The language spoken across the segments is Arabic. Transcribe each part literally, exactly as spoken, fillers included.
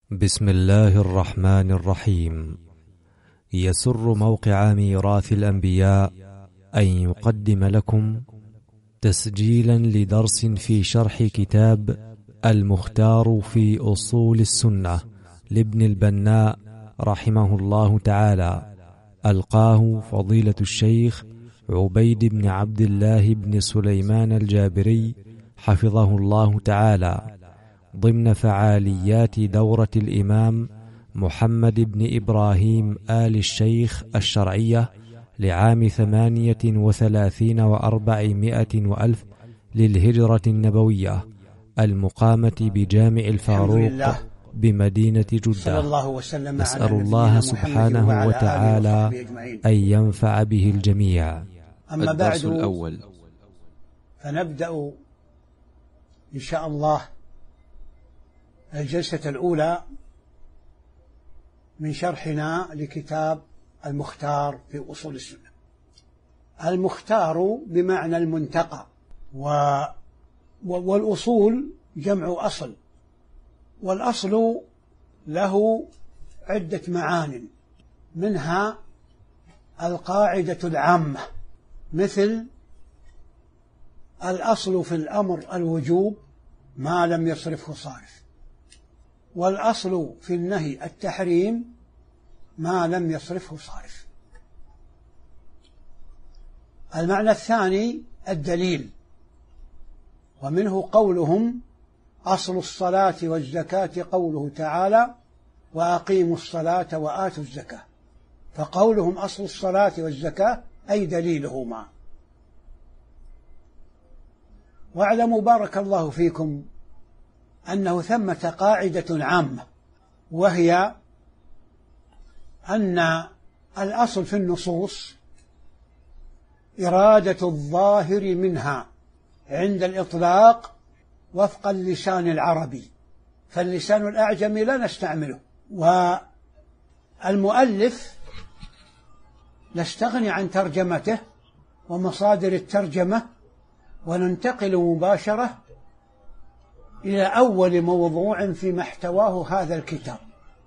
بسم الله الرحمن الرحيم. يسر موقع ميراث الأنبياء أن يقدم لكم تسجيلا لدرس في شرح كتاب المختار في أصول السنة لابن البناء رحمه الله تعالى، ألقاه فضيلة الشيخ عبيد بن عبد الله بن سليمان الجابري حفظه الله تعالى، ضمن فعاليات دورة الإمام محمد بن إبراهيم آل الشيخ الشرعية لعام ثمانية وثلاثين وأربعمائة وألف للهجرة النبوية، المقامة بجامع الفاروق بمدينة جدة. نسأل الله سبحانه وتعالى أن ينفع به الجميع. أما بعد، الأول فنبدأ إن شاء الله الجلسة الأولى من شرحنا لكتاب المختار في أصول السنة. المختار بمعنى المنتقى، و... والأصول جمع أصل، والأصل له عدة معان، منها القاعدة العامة، مثل الأصل في الأمر الوجوب ما لم يصرفه صارف، والأصل في النهي التحريم ما لم يصرفه صارف. المعنى الثاني الدليل، ومنه قولهم أصل الصلاة والزكاة قوله تعالى وأقيموا الصلاة وآتوا الزكاة، فقولهم أصل الصلاة والزكاة أي دليلهما. واعلموا بارك الله فيكم أنه ثمة قاعدة عامة، وهي أن الأصل في النصوص إرادة الظاهر منها عند الإطلاق وفق اللسان العربي، فاللسان الأعجمي لا نستعمله، والمؤلف نستغني عن ترجمته ومصادر الترجمة وننتقل مباشرة إلى أول موضوع في محتواه هذا الكتاب،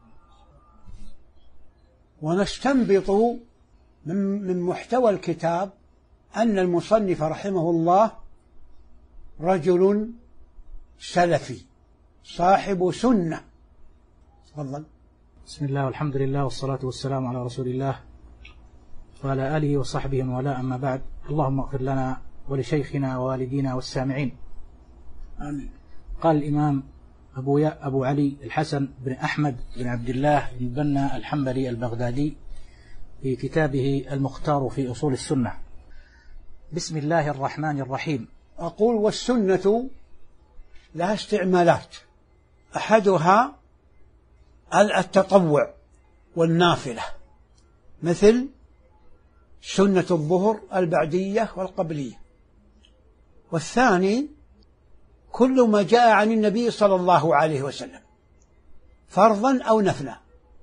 ونستنبط من محتوى الكتاب أن المصنف رحمه الله رجل سلفي صاحب سنة. تفضل. بسم الله والحمد لله والصلاة والسلام على رسول الله وعلى آله وصحبه ولا أما بعد. اللهم اغفر لنا ولشيخنا ووالدينا والسامعين، آمين. قال الإمام أبو, أبو علي الحسن بن أحمد بن عبد الله بن بنا الحنبلي البغدادي في كتابه المختار في أصول السنة: بسم الله الرحمن الرحيم. أقول والسنة لها استعمالات، أحدها التطوع والنافلة، مثل سنة الظهر البعدية والقبلية. والثاني كل ما جاء عن النبي صلى الله عليه وسلم فرضا أو نفلا،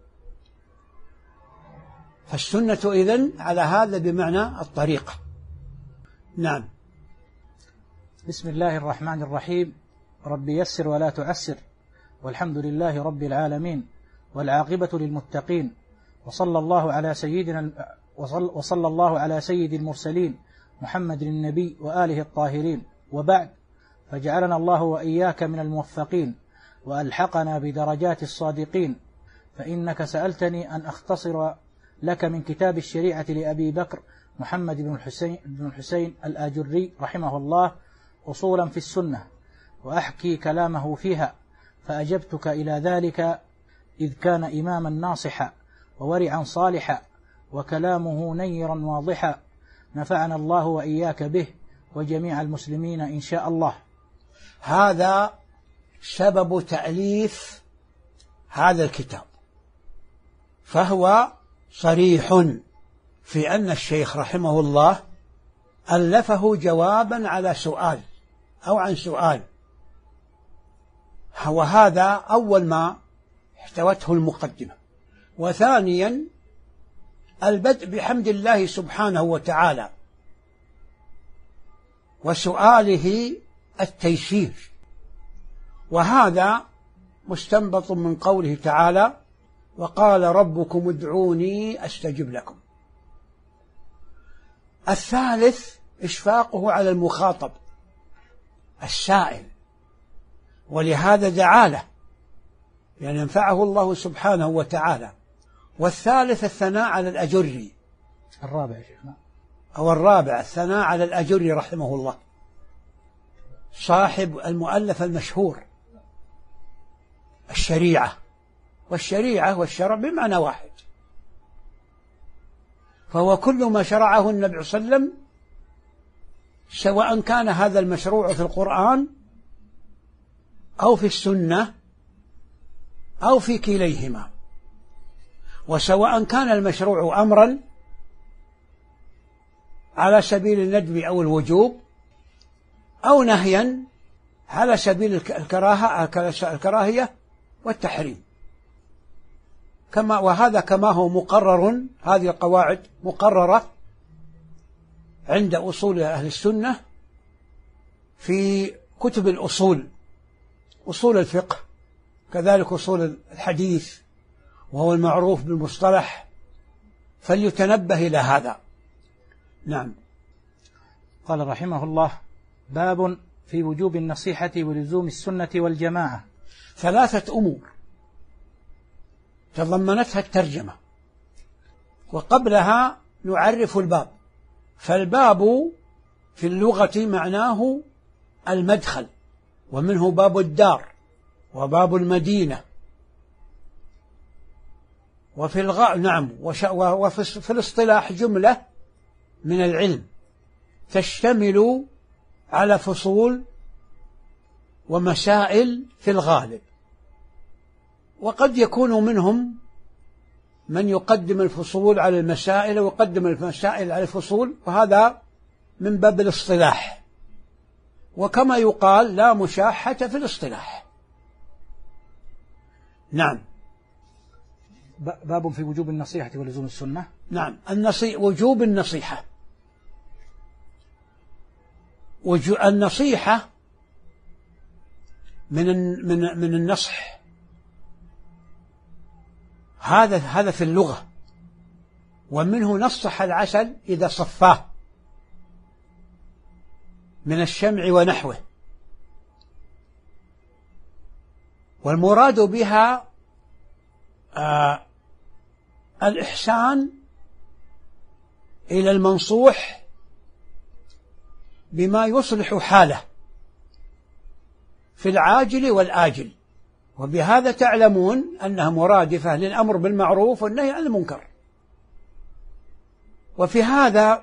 فالسنة إذن على هذا بمعنى الطريقة. نعم. بسم الله الرحمن الرحيم. رب يسر ولا تعسر، والحمد لله رب العالمين، والعاقبة للمتقين، وصلى الله على سيدنا وصلى الله على سيد المرسلين محمد النبي وآله الطاهرين، وبعد، فجعلنا الله وإياك من الموفقين وألحقنا بدرجات الصادقين. فإنك سألتني أن أختصر لك من كتاب الشريعة لأبي بكر محمد بن الحسين, بن الحسين الآجري رحمه الله أصولا في السنة، وأحكي كلامه فيها، فأجبتك إلى ذلك إذ كان إماما ناصحا وورعا صالحا وكلامه نيرا واضحا، نفعنا الله وإياك به وجميع المسلمين إن شاء الله. هذا سبب تأليف هذا الكتاب، فهو صريح في أن الشيخ رحمه الله ألفه جوابا على سؤال أو عن سؤال، وهذا أول ما احتوته المقدمة. وثانيا البدء بحمد الله سبحانه وتعالى، وسؤاله التيسير، وهذا مستنبط من قوله تعالى: وقال ربكم ادعوني أستجب لكم. الثالث إشفاقه على المخاطب السائل، ولهذا دعا له يعني ينفعه الله سبحانه وتعالى. والثالث الثناء على الأجري. الرابع شيخنا أو الرابع الثناء على الأجري رحمه الله، صاحب المؤلف المشهور الشريعة، والشريعة والشرع بمعنى واحد، فهو كل ما شرعه النبي صلى الله عليه وسلم، سواء كان هذا المشروع في القرآن أو في السنة أو في كليهما، وسواء كان المشروع أمرا على سبيل الندب أو الوجوب، أو نهيا على سبيل الكراهة الكراهية والتحريم، كما وهذا كما هو مقرر. هذه القواعد مقررة عند أصول أهل السنة في كتب الأصول، أصول الفقه، كذلك أصول الحديث، وهو المعروف بالمصطلح، فليتنبه إلى هذا. نعم. قال رحمه الله: باب في وجوب النصيحة ولزوم السنة والجماعة. ثلاثة أمور تضمنتها الترجمة، وقبلها نعرف الباب. فالباب في اللغة معناه المدخل، ومنه باب الدار وباب المدينة. وفي الغ... نعم وش... وفي الاصطلاح جملة من العلم تشتمل على فصول ومسائل في الغالب، وقد يكون منهم من يقدم الفصول على المسائل ويقدم المسائل على الفصول، وهذا من باب الاصطلاح، وكما يقال لا مشاحة في الاصطلاح. نعم. باب في وجوب النصيحة ولزوم السنة. نعم. النصي... وجوب النصيحة. وجو... النصيحة من من من النصح، هذا هذا في اللغة، ومنه نصح العسل إذا صفاه من الشمع ونحوه. والمراد بها آه الإحسان إلى المنصوح بما يصلح حاله في العاجل والآجل، وبهذا تعلمون أنها مرادفة للأمر بالمعروف والنهي عن المنكر. وفي هذا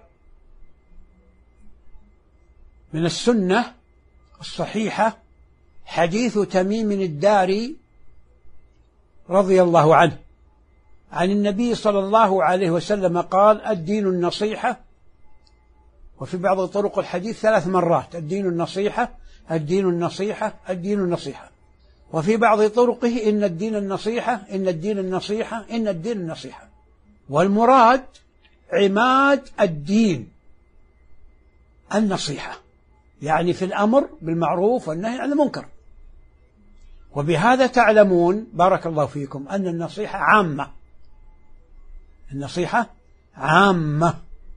من السنة الصحيحة حديث تميم الداري رضي الله عنه عن النبي صلى الله عليه وسلم قال: الدين النصيحة. وفي بعض طرق الحديث ثلاث مرات: الدين النصيحة، الدين النصيحة، الدين النصيحة. وفي بعض طرقه: إن الدين النصيحة، إن الدين النصيحة، إن الدين النصيحة. والمراد عماد الدين النصيحة، يعني في الأمر بالمعروف والنهي عن المنكر. وبهذا تعلمون بارك الله فيكم أن النصيحة عامة، النصيحة عامة،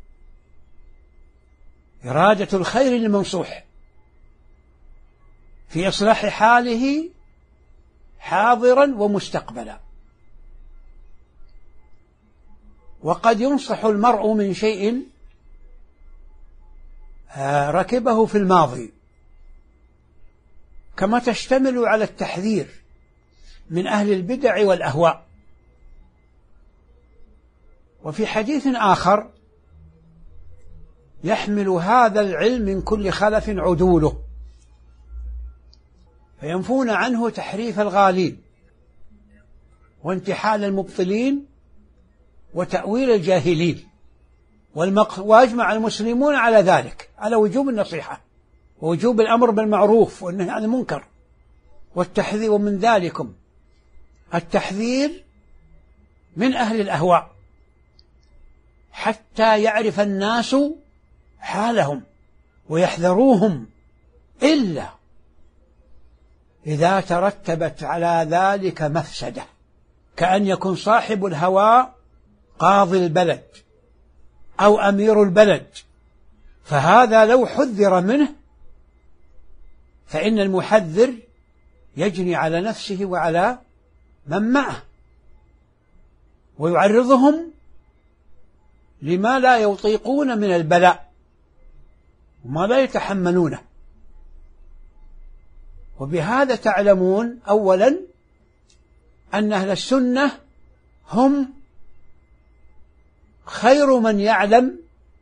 إرادة الخير للمنصوح في إصلاح حاله حاضرا ومستقبلا. وقد ينصح المرء من شيء ركبه في الماضي، كما تشتمل على التحذير من أهل البدع والأهواء. وفي حديث آخر: يحمل هذا العلم من كل خلف عدوله، فينفون عنه تحريف الغالين وانتحال المبطلين وتأويل الجاهلين. وأجمع المسلمون على ذلك، على وجوب النصيحة ووجوب الأمر بالمعروف والنهي عن المنكر والتحذير. ومن ذلكم التحذير من أهل الأهواء حتى يعرف الناس حالهم ويحذروهم، إلا إذا ترتبت على ذلك مفسدة، كأن يكون صاحب الهوى قاضي البلد أو أمير البلد، فهذا لو حذر منه فإن المحذر يجني على نفسه وعلى من معه ويعرضهم لما لا يطيقون من البلاء وما لا يتحملونه. وبهذا تعلمون أولا أن أهل السنة هم خير من يعلم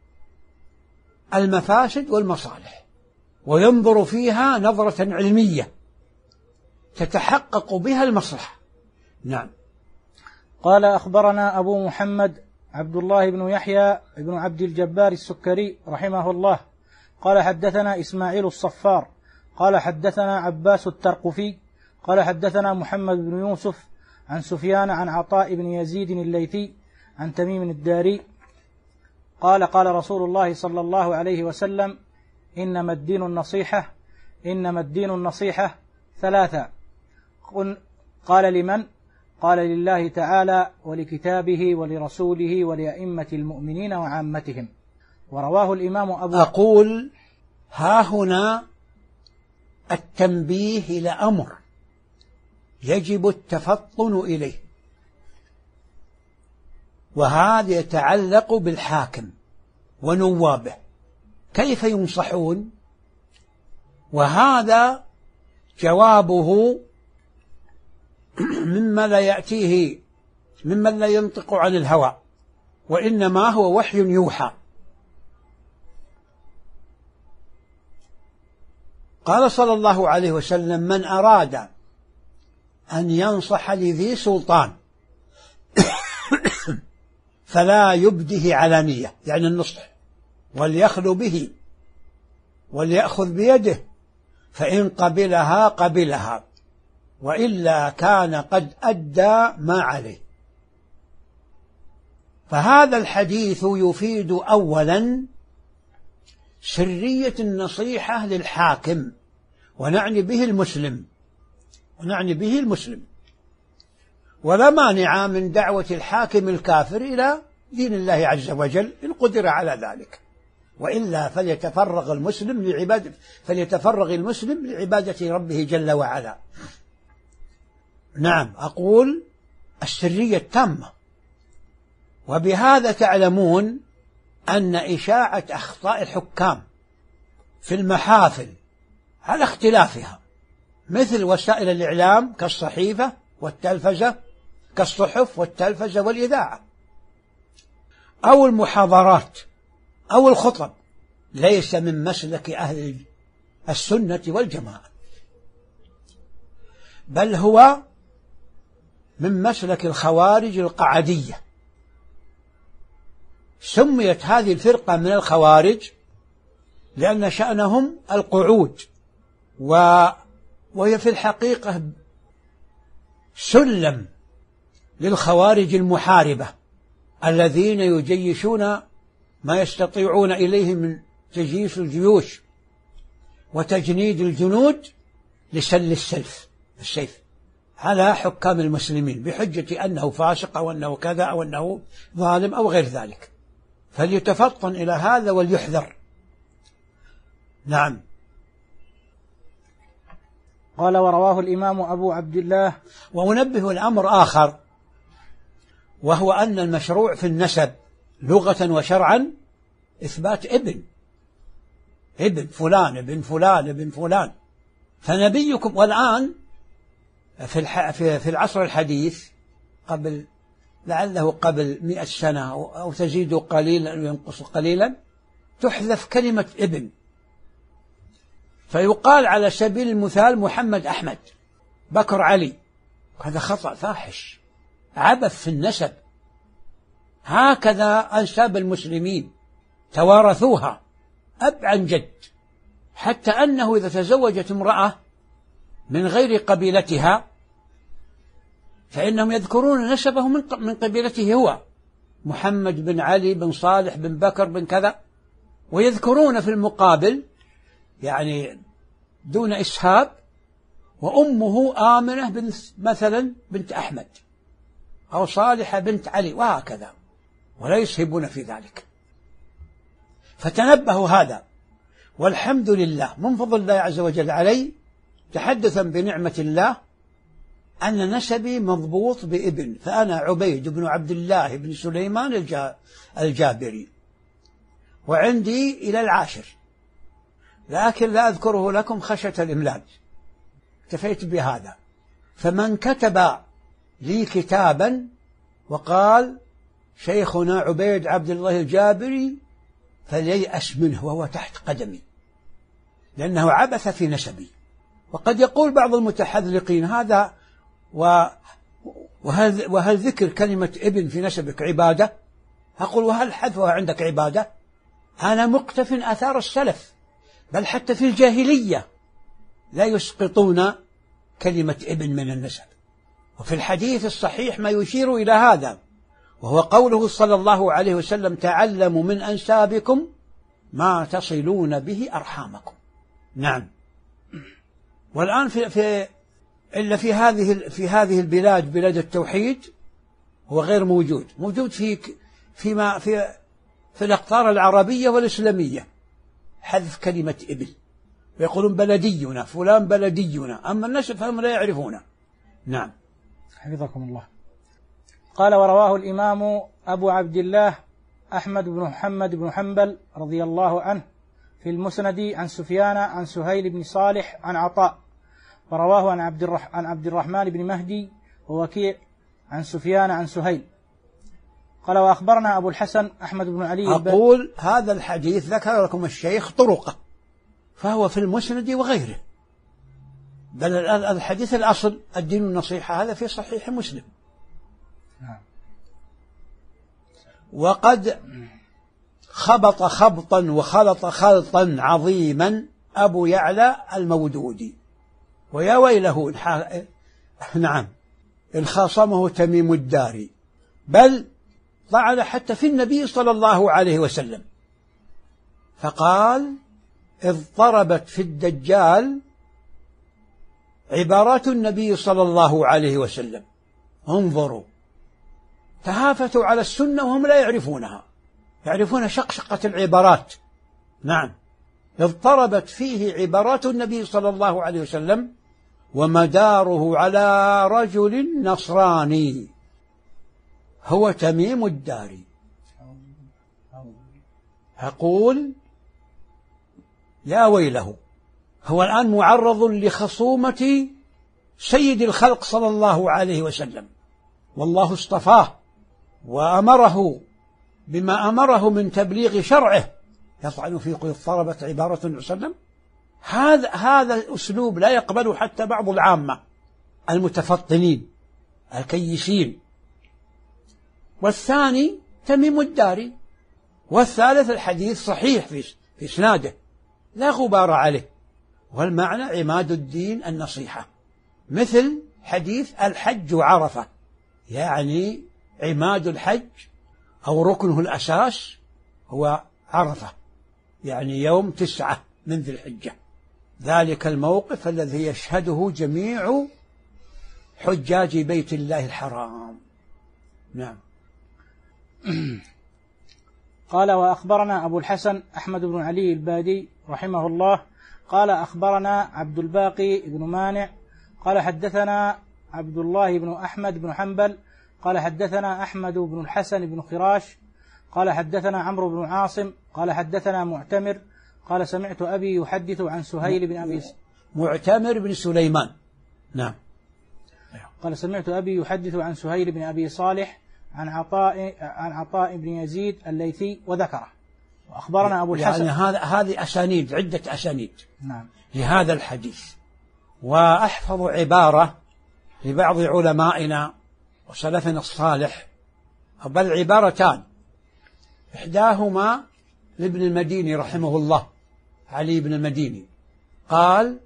المفاسد والمصالح وينظر فيها نظرة علمية تتحقق بها المصلحة. نعم. قال أخبرنا أبو محمد عبد الله بن يحيى بن عبد الجبار السكري رحمه الله قال حدثنا إسماعيل الصفار قال حدثنا عباس الترقفي قال حدثنا محمد بن يوسف عن سفيان عن عطاء بن يزيد الليثي عن تميم الداري قال قال رسول الله صلى الله عليه وسلم إنما الدين النصيحة إنما الدين النصيحة ثلاثة. قال لمن؟ قال لله تعالى ولكتابه ولرسوله ولأئمة المؤمنين وعامتهم. ورواه الإمام أبو أقول ها هنا التنبيه إلى أمر يجب التفطن إليه، وهذا يتعلق بالحاكم ونوابه كيف ينصحون، وهذا جوابه مما لا يأتيه ممن لا ينطق عن الهوى وإنما هو وحي يوحى. قال صلى الله عليه وسلم من أراد أن ينصح لذي سلطان فلا يبده علانية، يعني النصح، وليخلو به وليأخذ بيده، فإن قبلها قبلها وإلا كان قد أدى ما عليه. فهذا الحديث يفيد أولا سرية النصيحة للحاكم، ونعني به المسلم ونعني به المسلم ولا مانع من دعوة الحاكم الكافر إلى دين الله عز وجل إن قدر على ذلك، وإلا فليتفرغ المسلم لعبادة فليتفرغ المسلم لعبادة ربه جل وعلا. نعم، أقول السرية التامة. وبهذا تعلمون أن إشاعة أخطاء الحكام في المحافل على اختلافها مثل وسائل الإعلام كالصحيفة والتلفزة كالصحف والتلفزة والإذاعة أو المحاضرات أو الخطب ليس من مسلك أهل السنة والجماعة، بل هو من مسلك الخوارج القعدية. سميت هذه الفرقة من الخوارج لأن شأنهم القعود، و... وهي في الحقيقة سلم للخوارج المحاربة الذين يجيشون ما يستطيعون إليه من تجيش الجيوش وتجنيد الجنود لسل السلف السيف على حكام المسلمين بحجة أنه فاسق أو أنه كذا أو أنه ظالم أو غير ذلك، فليتفطن إلى هذا وليحذر. نعم. قال ورواه الإمام أبو عبد الله. وأنبه الأمر آخر، وهو أن المشروع في النسب لغة وشرعا إثبات ابن ابن فلان ابن فلان ابن فلان. فنبيكم والآن في في العصر الحديث قبل لعله قبل مئة سنة أو تزيد قليلا أو ينقص قليلا تحذف كلمة ابن، فيقال على سبيل المثال محمد أحمد بكر علي. هذا خطأ فاحش، عبث في النسب. هكذا أنساب المسلمين توارثوها أب عن جد، حتى أنه إذا تزوجت امرأة من غير قبيلتها فإنهم يذكرون نسبه من قبيلته هو، محمد بن علي بن صالح بن بكر بن كذا، ويذكرون في المقابل يعني دون إسهاب وأمه آمنة بنت مثلا بنت أحمد، أو صالحة بنت علي، وهكذا، ولا يسهبون في ذلك. فتنبهوا هذا، والحمد لله من فضل الله عز وجل علي تحدثا بنعمة الله أن نسبي مضبوط بابن، فأنا عبيد بن عبد الله بن سليمان الجابري، وعندي إلى العاشر، لكن لا أذكره لكم خشية الإملاج، اكتفيت بهذا. فمن كتب لي كتابا وقال شيخنا عبيد عبد الله الجابري فليأس منه وهو تحت قدمي، لأنه عبث في نسبي. وقد يقول بعض المتحذلقين هذا وهل, وهل ذكر كلمة ابن في نسبك عبادة؟ أقول وهل حذفها عندك عبادة؟ أنا مقتف آثار السلف، بل حتى في الجاهلية لا يسقطون كلمة ابن من النسب. وفي الحديث الصحيح ما يشير إلى هذا، وهو قوله صلى الله عليه وسلم تعلموا من أنسابكم ما تصلون به أرحامكم. نعم. والآن في, في إلا في هذه في هذه البلاد، بلاد التوحيد، هو غير موجود، موجود في فيما في في الأقطار العربية والإسلامية حذف كلمة ابن، ويقولون بلدينا فلان بلدينا، أما النسب فهم لا يعرفونه. نعم. حفظكم الله. قال ورواه الإمام أبو عبد الله أحمد بن محمد بن حنبل رضي الله عنه في المسند عن سفيان عن سهيل بن صالح عن عطاء، ورواه عن عبد, الرح... عن عبد الرحمن بن مهدي ووكيع عن سفيان عن سهيل. قال وأخبرنا أبو الحسن أحمد بن علي. أقول هذا الحديث ذكر لكم الشيخ طرقه، فهو في المسند وغيره، بل الحديث الأصل الدين النصيحة هذا في صحيح مسلم. وقد خبط خبطا وخلط خلطا عظيما أبو يعلى المودودي، ويا ويله نعم إن خاصمه تميم الداري، بل طعن حتى في النبي صلى الله عليه وسلم، فقال اضطربت في الدجال عبارات النبي صلى الله عليه وسلم. انظروا، تهافتوا على السنة وهم لا يعرفونها، يعرفون شقشقة العبارات. نعم. اضطربت فيه عبارات النبي صلى الله عليه وسلم، ومداره على رجل نصراني هو تميم الداري. أقول يا ويله، هو الآن معرض لخصومة سيد الخلق صلى الله عليه وسلم، والله اصطفاه وأمره بما أمره من تبليغ شرعه، يطعن في اضطربت عبارة النبي صلى الله عليه وسلم. هذا هذا الأسلوب لا يقبله حتى بعض العامة المتفطنين الكيسين. والثاني تميم الداري، والثالث الحديث صحيح في في إسناده لا غبار عليه، والمعنى عماد الدين النصيحة، مثل حديث الحج عرفة، يعني عماد الحج أو ركنه الأساس هو عرفة، يعني يوم تسعة من ذي الحجة، ذلك الموقف الذي يشهده جميع حجاج بيت الله الحرام. نعم. قال وأخبرنا أبو الحسن أحمد بن علي البادي رحمه الله قال أخبرنا عبد الباقي بن مانع قال حدثنا عبد الله بن أحمد بن حنبل قال حدثنا أحمد بن الحسن بن خراش قال حدثنا عمرو بن عاصم قال حدثنا معتمر قال سمعت أبي يحدث عن سهيل بن أبي معتمر بن سليمان. نعم. قال سمعت أبي يحدث عن سهيل بن أبي صالح عن عطاء عن عطاء بن يزيد الليثي وذكره. وأخبرنا أبو الحسن، يعني هذا هذه أسانيد، عدة أسانيد نعم لهذا الحديث. وأحفظ عبارة لبعض علمائنا وسلفنا الصالح، بل عبارتان، إحداهما لابن المديني رحمه الله، علي بن المديني، قال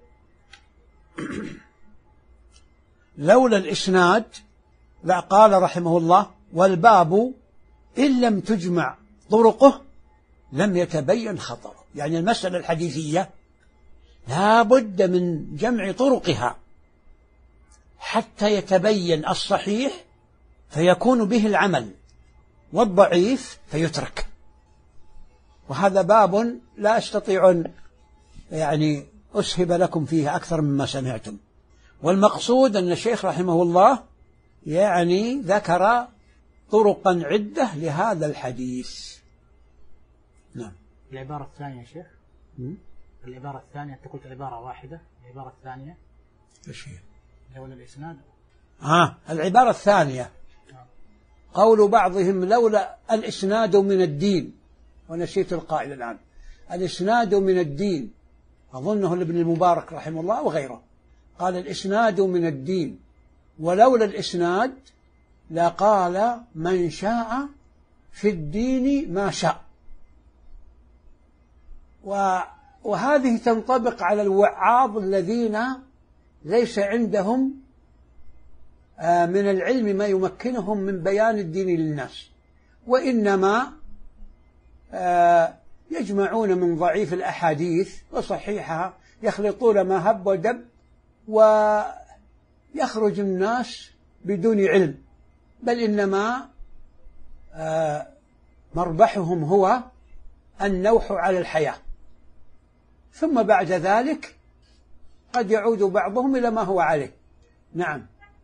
لولا الإسناد، لا قال رحمه الله والباب إن لم تجمع طرقه لم يتبين خطره، يعني المسألة الحديثية لا بد من جمع طرقها حتى يتبين الصحيح فيكون به العمل والضعيف فيترك. وهذا باب لا أستطيع أن يعني أسهب لكم فيه أكثر مما سمعتم. والمقصود أن الشيخ رحمه الله يعني ذكر طرقا عدة لهذا الحديث. نعم. العبارة الثانية يا شيخ. م? العبارة الثانية أنت قلت عبارة واحدة، العبارة الثانية إيش هي؟ لولا الإسناد. آه العبارة الثانية قول بعضهم لولا الإسناد من الدين، ونسيت القائل الآن. الإسناد من الدين أظنه لابن المبارك رحمه الله وغيره، قال الإسناد من الدين، ولولا الإسناد لقال من شاء في الدين ما شاء. وهذه تنطبق على الوعاظ الذين ليس عندهم من العلم ما يمكنهم من بيان الدين للناس، وإنما يجمعون من ضعيف الأحاديث وصحيحها، يخلطون ما هب ودب، ويخرج الناس بدون علم، بل إنما مربحهم هو النوح على الحياة، ثم بعد ذلك قد يعود بعضهم إلى ما هو عليه. نعم.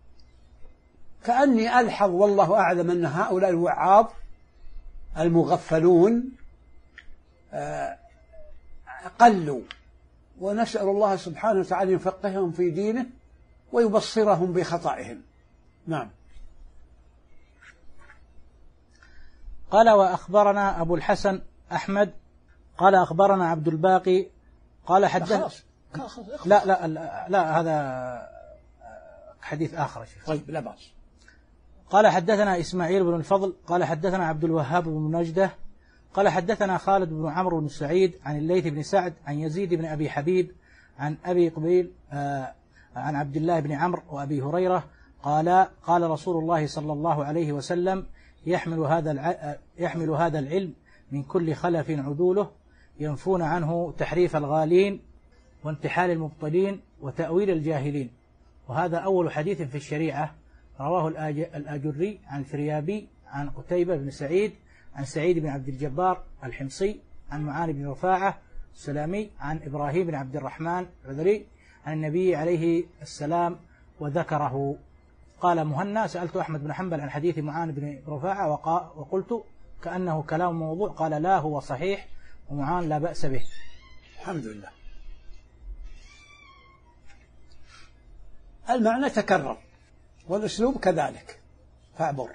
كأني ألحظ والله أعلم أن هؤلاء الوعاظ المغفلون قلوا، ونسأل الله سبحانه وتعالى يفقههم في دينه ويبصرهم بخطئهم. نعم. قال وأخبرنا أبو الحسن أحمد قال أخبرنا عبد الباقي قال حدث لا لا لا, لا هذا حديث آخر يا شيخ. طيب لا بأس. قال حدثنا إسماعيل بن الفضل قال حدثنا عبد الوهاب بن نجدة قال حدثنا خالد بن عمرو بن سعيد عن الليث بن سعد عن يزيد بن أبي حبيب عن أبي قبيل آه عن عبد الله بن عمرو وأبي هريرة قال قال رسول الله صلى الله عليه وسلم يحمل هذا يحمل هذا العلم من كل خلف عدوله ينفون عنه تحريف الغالين وانتحال المبطلين وتأويل الجاهلين. وهذا أول حديث في الشريعة رواه الآجري عن الفريابي عن قتيبة بن سعيد عن سعيد بن عبد الجبار الحمصي عن معاذ بن رفاعة السلامي عن إبراهيم بن عبد الرحمن العذري عن النبي عليه السلام وذكره. قال مهنا سألت أحمد بن حنبل عن حديث معاذ بن رفاعة وقلت كأنه كلام موضوع، قال لا هو صحيح ومعاذ لا بأس به. الحمد لله. المعنى تكرر والأسلوب كذلك فاعبر.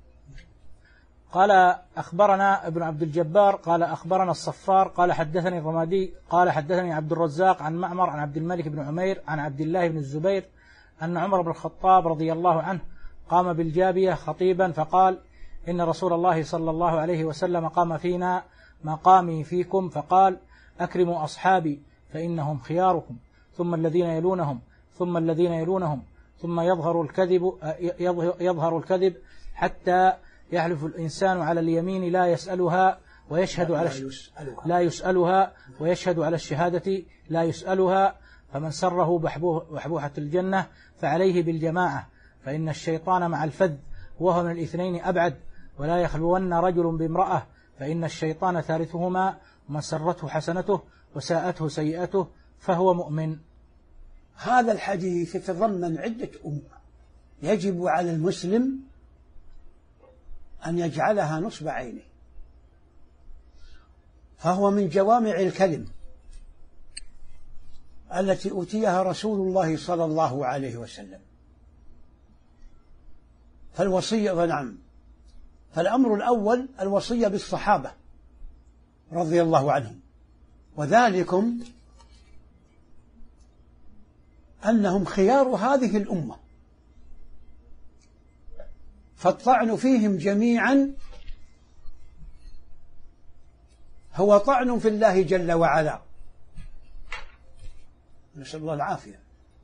قال أخبرنا ابن عبد الجبار قال أخبرنا الصفار قال حدثني الرمادي قال حدثني عبد الرزاق عن معمر عن عبد الملك بن عمير عن عبد الله بن الزبير أن عمر بن الخطاب رضي الله عنه قام بالجابية خطيبا فقال إن رسول الله صلى الله عليه وسلم قام فينا مقامي فيكم، فقال أكرموا أصحابي فإنهم خياركم، ثم الذين يلونهم ثم الذين يلونهم، ثم يظهر الكذب يظهر الكذب حتى يحلف الإنسان على اليمين لا يسألها ويشهد على لا يسألها ويشهد على الشهادة لا يسألها، فمن سره بحبوحة الجنة فعليه بالجماعة، فإن الشيطان مع الفذ وهو من الاثنين أبعد، ولا يخلون رجل بامرأة فإن الشيطان ثالثهما، ومن سرته حسنته وساءته سيئته فهو مؤمن. هذا الحديث يتضمن عدة أمور يجب على المسلم أن يجعلها نصب عينه، فهو من جوامع الكلم التي أوتيها رسول الله صلى الله عليه وسلم. فالوصية نعم، فالأمر الأول الوصية بالصحابة رضي الله عنهم، وذلكم أنهم خيار هذه الأمة، فالطعن فيهم جميعا هو طعن في الله جل وعلا، نسأل الله العافية،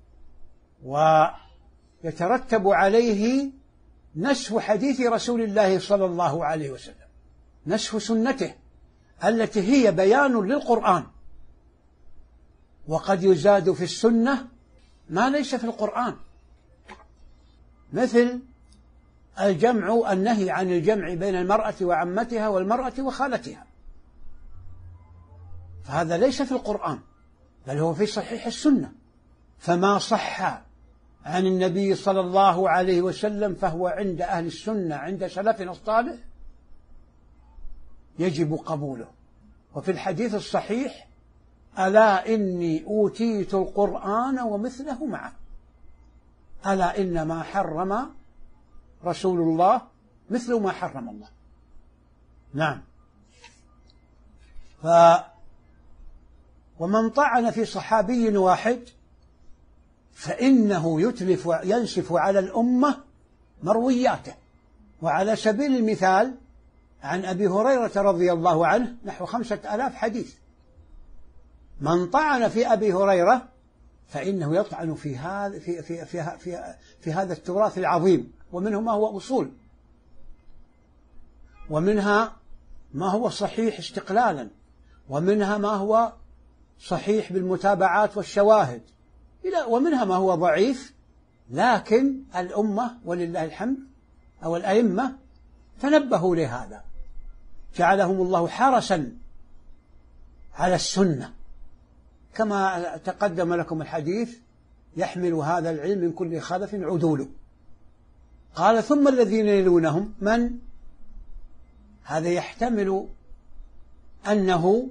ويترتب عليه نسف حديث رسول الله صلى الله عليه وسلم، نسف سنته التي هي بيان للقرآن، وقد يزاد في السنة ما ليس في القرآن، مثل الجمع، النهي عن الجمع بين المرأة وعمتها والمرأة وخالتها، فهذا ليس في القرآن بل هو في صحيح السنة. فما صح عن النبي صلى الله عليه وسلم فهو عند أهل السنة عند سلفنا الصالح يجب قبوله. وفي الحديث الصحيح: ألا إني أوتيت القرآن ومثله معه، ألا إن ما حرم رسول الله مثل ما حرم الله. نعم. ف ومن طعن في صحابي واحد فإنه يتلف وينسف على الأمة مروياته. وعلى سبيل المثال عن أبي هريرة رضي الله عنه نحو خمسة آلاف حديث. من طعن في أبي هريرة فإنه يطعن في هذا في في في في, في هذا التراث العظيم، ومنه ما هو أصول، ومنها ما هو صحيح استقلالا، ومنها ما هو صحيح بالمتابعات والشواهد، ومنها ما هو ضعيف. لكن الأمة ولله الحمد أو الأئمة تنبهوا لهذا، جعلهم الله حرسا على السنة، كما تقدم لكم الحديث: يحمل هذا العلم من كل خلف عدوله. قال: ثم الذين يلونهم من؟ هذا يحتمل أنه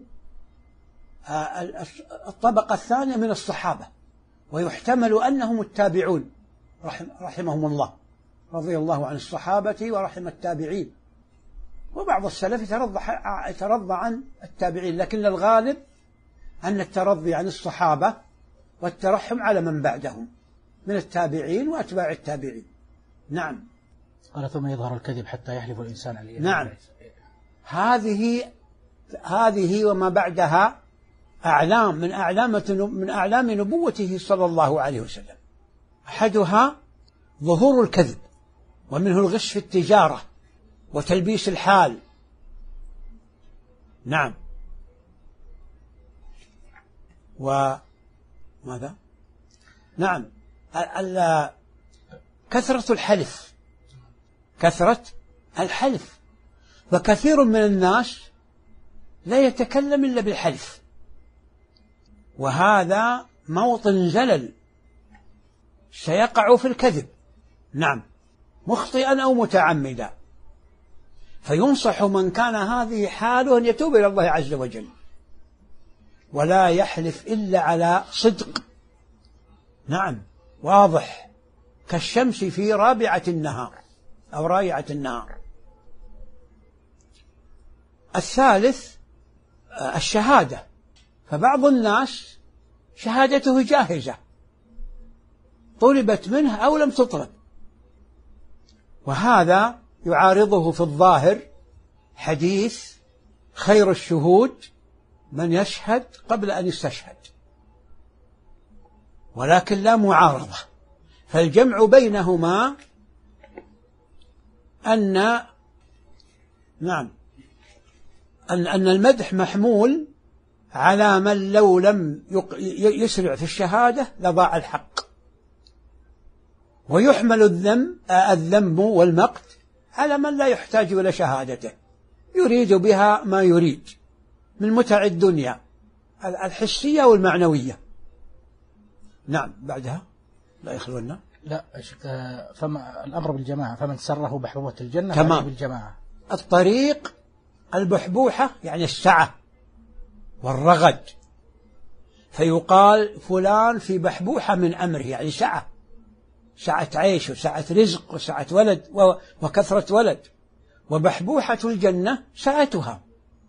الطبقة الثانية من الصحابة، ويحتمل أنهم التابعون رحم رحمهم الله، رضي الله عن الصحابة ورحم التابعين. وبعض السلف يترضى يترضى عن التابعين، لكن الغالب أن الترضي عن الصحابة والترحم على من بعدهم من التابعين وأتباع التابعين. نعم. قال: ثم يظهر الكذب حتى يحلف الإنسان عليه. نعم. هذه هذه وما بعدها أعلام من أعلام من أعلام نبوته صلى الله عليه وسلم. أحدها ظهور الكذب، ومنه الغش في التجارة وتلبيس الحال. نعم. وماذا؟ نعم. كثرة الحلف، كثرة الحلف، فكثير من الناس لا يتكلم إلا بالحلف، وهذا موطن زلل، سيقع في الكذب. نعم، مخطئا أو متعمدا. فينصح من كان هذه حاله أن يتوب إلى الله عز وجل، ولا يحلف إلا على صدق. نعم، واضح كالشمس في رابعة النهار أو رايعة النهار. الثالث الشهادة، فبعض الناس شهادته جاهزة، طلبت منه أو لم تطلب، وهذا يعارضه في الظاهر حديث: خير الشهود من يشهد قبل أن يستشهد، ولكن لا معارضة. فالجمع بينهما أن نعم أن أن المدح محمول على من لو لم يسرع في الشهادة لضاع الحق، ويحمل الذم الذم والمقت على من لا يحتاج إلى شهادته، يريد بها ما يريد من متع الدنيا الحسية والمعنوية. نعم. بعدها لا يخلونا. لا فما الأمر بالجماعة، فمن سره بحبوبة الجنة تمام. بالجماعة. الطريق البحبوحة يعني السعة والرغد، فيقال فلان في بحبوحة من أمره، يعني سعة، سعة عيش وسعة رزق وسعة ولد وكثرة ولد. وبحبوحة الجنة سعتها.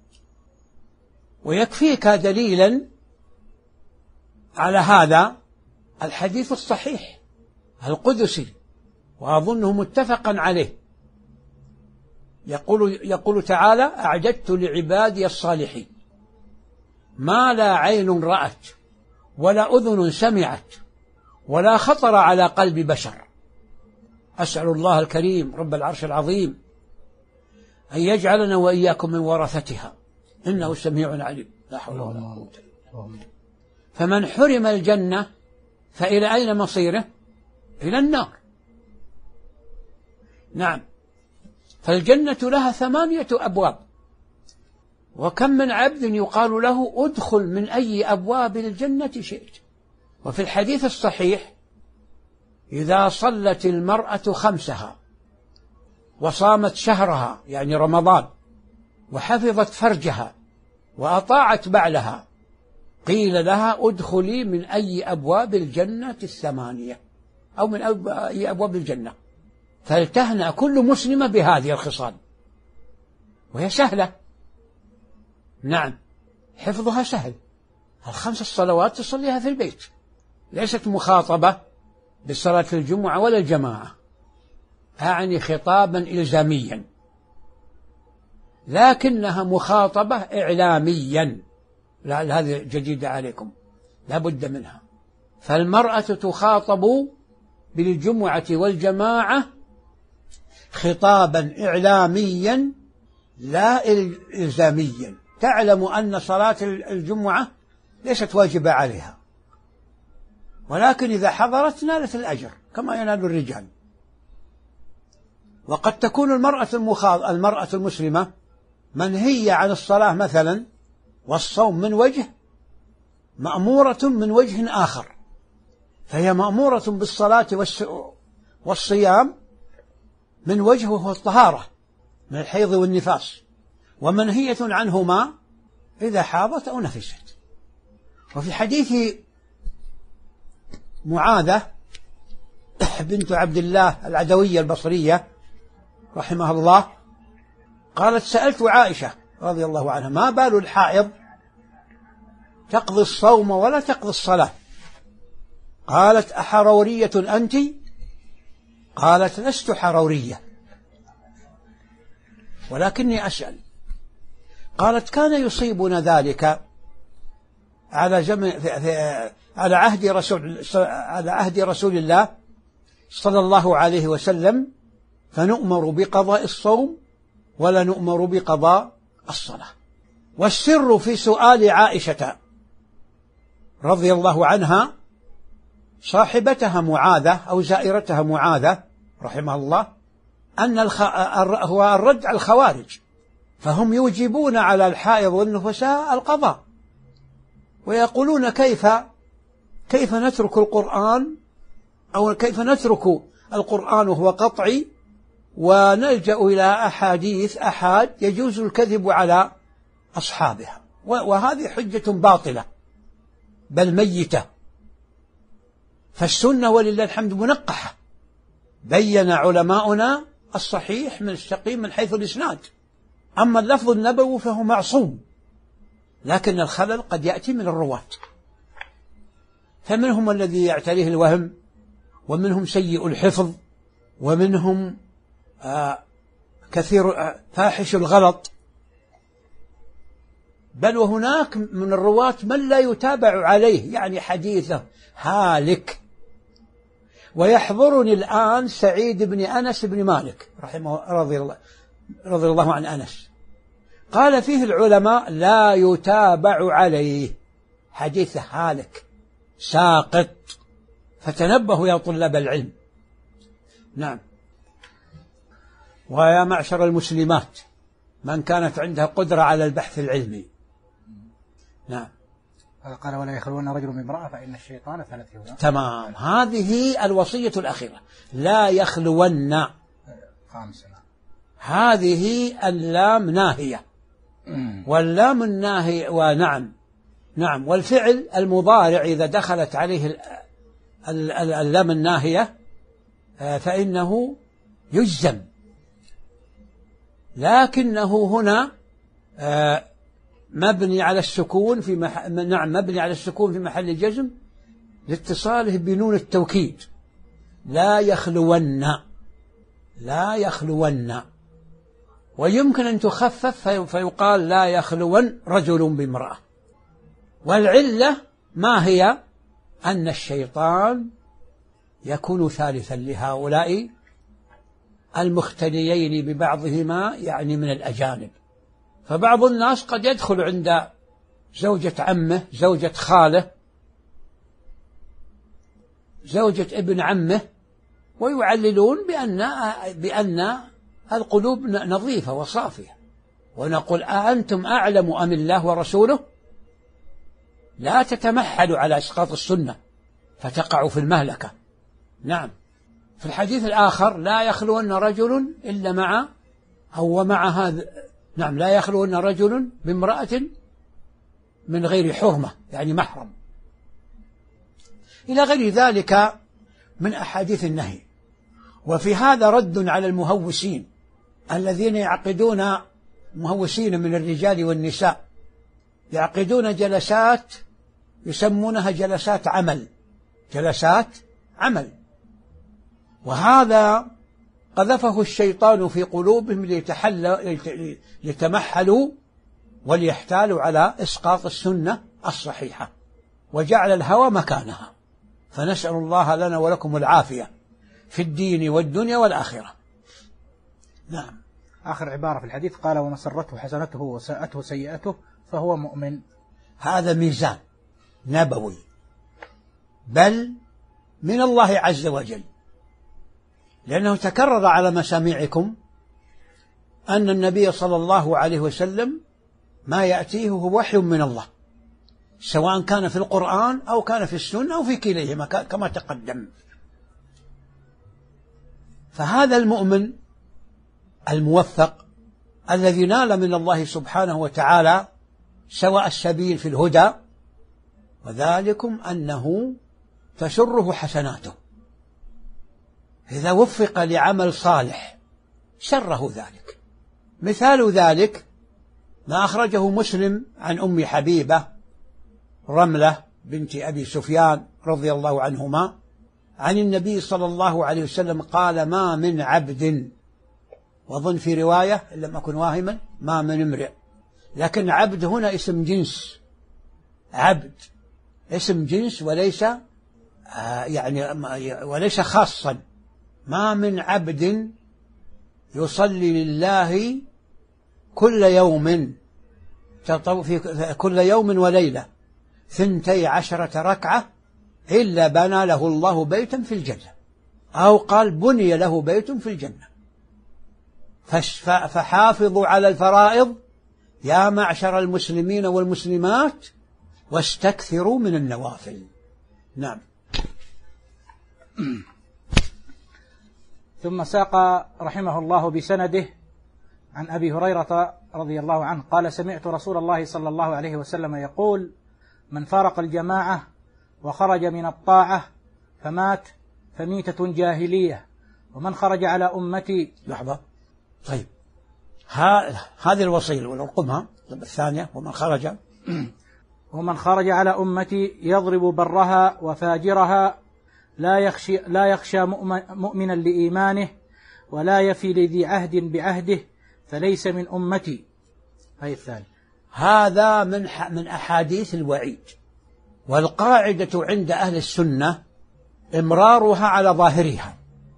ويكفيك دليلا على هذا الحديث الصحيح القدسي، وأظنه متفقا عليه، يقول, يقول تعالى: أعددت لعبادي الصالحين ما لا عين رأت ولا أذن سمعت ولا خطر على قلب بشر. أسأل الله الكريم رب العرش العظيم أن يجعلنا وإياكم من ورثتها، إنه سميع عليم. لا حول ولا قوة إلا بالله. فمن حرم الجنة فإلى أين مصيره؟ إلى النار. نعم. فالجنة لها ثمانية أبواب، وكم من عبد يقال له ادخل من أي أبواب الجنة شئت. وفي الحديث الصحيح إذا صلت المرأة خمسها وصامت شهرها يعني رمضان وحفظت فرجها وأطاعت بعلها قيل لها ادخلي من أي أبواب الجنة الثمانية أو من أي أبواب الجنة. فلتهنأ كل مسلمة بهذه الخصال، وهي سهلة. نعم، حفظها سهل. الخمس الصلوات تصليها في البيت، ليست مخاطبة بالصلاة الجمعة ولا الجماعة، أعني خطابا إلزاميا، لكنها مخاطبة إعلاميا. لا، هذه جديدة عليكم، لا بد منها. فالمرأة تخاطب بالجمعة والجماعة خطابا إعلاميا لا إلزاميا، تعلم أن صلاة الجمعة ليست واجبة عليها، ولكن إذا حضرت نالت الأجر كما ينال الرجال. وقد تكون المرأة المخاض المرأة المسلمة منهية عن الصلاة مثلا والصوم من وجه، مأمورة من وجه آخر، فهي مأمورة بالصلاة والصيام من وجه وهو الطهارة من الحيض والنفاس، ومنهية عنهما إذا حاضت أو نفست. وفي حديث معاذة بنت عبد الله العدوية البصرية رحمها الله قالت سألت عائشة رضي الله عنها ما بال الحائض تقضي الصوم ولا تقضي الصلاة؟ قالت أحرورية أنت؟ قالت لست حرورية ولكني أسأل. قالت كان يصيبنا ذلك على جمع على عهد رسول على عهد رسول الله صلى الله عليه وسلم، فنؤمر بقضاء الصوم ولا نؤمر بقضاء الصلاة. والسر في سؤال عائشة رضي الله عنها صاحبتها معاذة أو زائرتها معاذة رحمها الله أن الخ... هو الرد على الخوارج، فهم يوجبون على الحائض والنفساء القضاء، ويقولون كيف كيف نترك القرآن أو كيف نترك القرآن وهو قطعي ونلجأ إلى أحاديث أحاد يجوز الكذب على أصحابها، وهذه حجة باطلة بل ميتة. فالسنة ولله الحمد منقحة، بين علماؤنا الصحيح من السقيم من حيث الإسناد، أما اللفظ النبوي فهو معصوم، لكن الخلل قد يأتي من الرواة، فمنهم الذي يعتريه الوهم، ومنهم سيء الحفظ، ومنهم آه كثير آه فاحش الغلط، بل وهناك من الرواة من لا يتابع عليه، يعني حديثه هالك. ويحضرني الآن سعيد بن أنس بن مالك رحمه رضي الله رضي الله عن أنس قال فيه العلماء لا يتابع عليه، حديثه هالك ساقط، فتنبهوا يا طلاب العلم. نعم. ويا معشر المسلمات من كانت عندها قدرة على البحث العلمي. نعم. قال ولا يخلون رجل من امرأة فإن الشيطان ثلاث هنا. تمام، هذه الوصية الأخيرة، لا يخلون. خامسة. هذه اللام ناهية، واللام الناهية ونعم نعم والفعل المضارع إذا دخلت عليه اللام الناهية فإنه يجزم، لكنه هنا مبني على السكون في مح... نعم مبني على السكون في محل الجزم لاتصاله بنون التوكيد، لا يخلون لا يخلون. ويمكن أن تخفف في... فيقال لا يخلون رجل بامرأة. والعلة ما هي؟ أن الشيطان يكون ثالثا لهؤلاء المختليين ببعضهما، يعني من الأجانب. فبعض الناس قد يدخل عند زوجة عمه، زوجة خاله، زوجة ابن عمه، ويعللون بأن بأن القلوب نظيفة وصافية، ونقول أأنتم أعلم أم الله ورسوله؟ لا تتمحلوا على إسقاط السنة فتقعوا في المهلكة. نعم. في الحديث الآخر لا يخلون رجل إلا مع أو مع هذا، نعم، لا يخلون رجل بامرأة من غير حرمة، يعني محرم، إلى غير ذلك من أحاديث النهي. وفي هذا رد على المهوسين الذين يعقدون، مهوسين من الرجال والنساء، يعقدون جلسات يسمونها جلسات عمل، جلسات عمل، وهذا قذفه الشيطان في قلوبهم ليتمحلوا وليحتالوا على إسقاط السنة الصحيحة، وجعل الهوى مكانها. فنسأل الله لنا ولكم العافية في الدين والدنيا والآخرة. نعم. آخر عبارة في الحديث قال: وما سرته حسنته وساءته سيئته فهو مؤمن. هذا ميزان نبوي، بل من الله عز وجل، لأنه تكرر على مسامعكم أن النبي صلى الله عليه وسلم ما يأتيه هو وحي من الله، سواء كان في القرآن أو كان في السنة أو في كليهما كما تقدم. فهذا المؤمن الموفق الذي نال من الله سبحانه وتعالى سواء السبيل في الهدى، وذلكم أنه تسره حسناته، إذا وفق لعمل صالح سره ذلك. مثال ذلك ما أخرجه مسلم عن أم حبيبة رملة بنت أبي سفيان رضي الله عنهما عن النبي صلى الله عليه وسلم قال: ما من عبد، وظن في رواية إن لم أكن واهما ما من امرئ، لكن عبد هنا اسم جنس، عبد اسم جنس وليس آه يعني وليس خاصا. ما من عبد يصلي لله كل يوم في كل يوم وليلة ثنتي عشرة ركعة إلا بنى له الله بيتا في الجنة، أو قال بني له بيت في الجنة. فحافظوا على الفرائض يا معشر المسلمين والمسلمات واستكثروا من النوافل. نعم. ثم ساق رحمه الله بسنده عن أبي هريرة رضي الله عنه قال: سمعت رسول الله صلى الله عليه وسلم يقول: من فارق الجماعة وخرج من الطاعة فمات فميتة جاهلية، ومن خرج على أمتي. لحظة، طيب هذه الوصية ونرقمها الثانية: ومن خرج ومن خرج على أمتي يضرب برها وفاجرها لا يخشى, لا يخشى مؤمنا لإيمانه ولا يفي لذي عهد بعهده فليس من أمتي. هذه الثانية. هذا من من أحاديث الوعيد، والقاعدة عند أهل السنة إمرارها على ظاهرها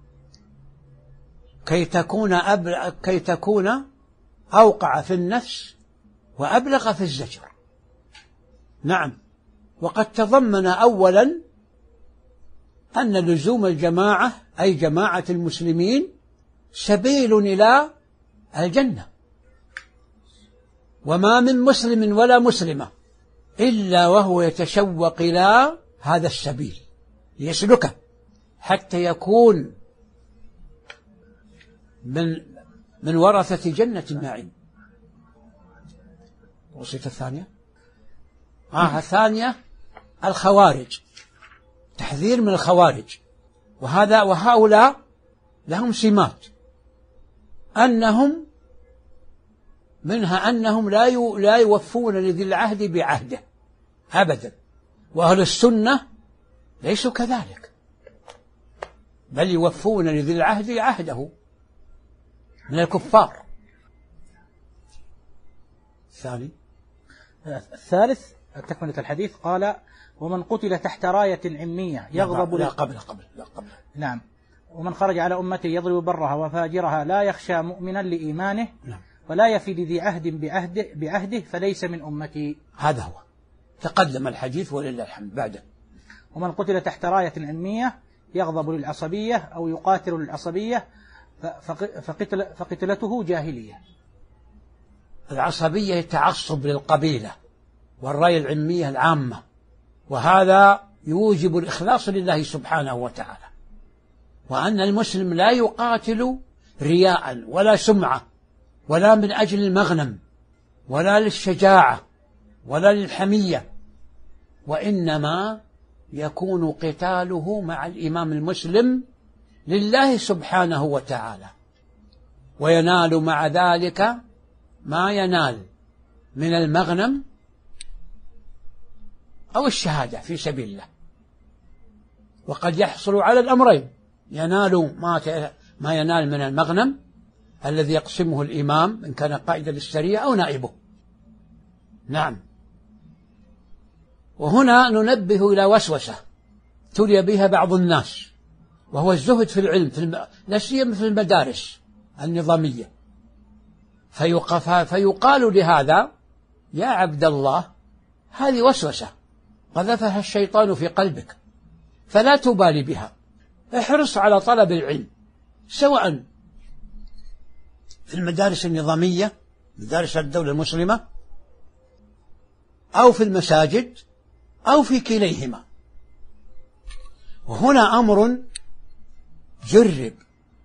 كي تكون أبلغ كي تكون أوقع في النفس وأبلغ في الزجر. نعم. وقد تضمن أولا أن لزوم الجماعة أي جماعة المسلمين سبيل إلى الجنة، وما من مسلم ولا مسلمة إلا وهو يتشوق إلى هذا السبيل ليسلكه حتى يكون من من ورثة جنة النعيم. وصية الثانية آه الثانية الخوارج، تحذير من الخوارج. وهذا وهؤلاء لهم سمات، أنهم منها أنهم لا لا يوفون لذي العهد بعهده أبدا، وأهل السنة ليسوا كذلك، بل يوفون لذي العهد عهده من الكفار. الثاني الثالث تكملة الحديث قال: ومن قتل تحت راية عمية يغضب لا قبل قبل لا قبل نعم. ومن خرج على أمته يضرب برها وفاجرها لا يخشى مؤمنا لإيمانه نعم. ولا يفي لذي عهد بعهده, بعهده فليس من أمتي. هذا هو تقدم الحديث ولله الحمد. بعده: ومن قتل تحت راية عمية يغضب للعصبية أو يقاتل للعصبية فقتل فقتلته جاهلية. العصبية التعصب للقبيلة والرأي العلمية العامة، وهذا يوجب الإخلاص لله سبحانه وتعالى، وأن المسلم لا يقاتل رياء ولا سمعة ولا من أجل المغنم ولا للشجاعة ولا للحمية، وإنما يكون قتاله مع الإمام المسلم لله سبحانه وتعالى، وينال مع ذلك ما ينال من المغنم أو الشهادة في سبيل الله. وقد يحصل على الأمرين، ينال ما ما ينال من المغنم الذي يقسمه الإمام إن كان قائدا للسرية أو نائبه. نعم. وهنا ننبه إلى وسوسة تلي بها بعض الناس، وهو الزهد في العلم في الم... لا سيما في المدارس النظامية، فيقف... فيقال لهذا: يا عبد الله، هذه وسوسة قذفها الشيطان في قلبك فلا تبالي بها، احرص على طلب العلم، سواء في المدارس النظامية مدارس الدولة المسلمة أو في المساجد أو في كليهما. وهنا أمر جرب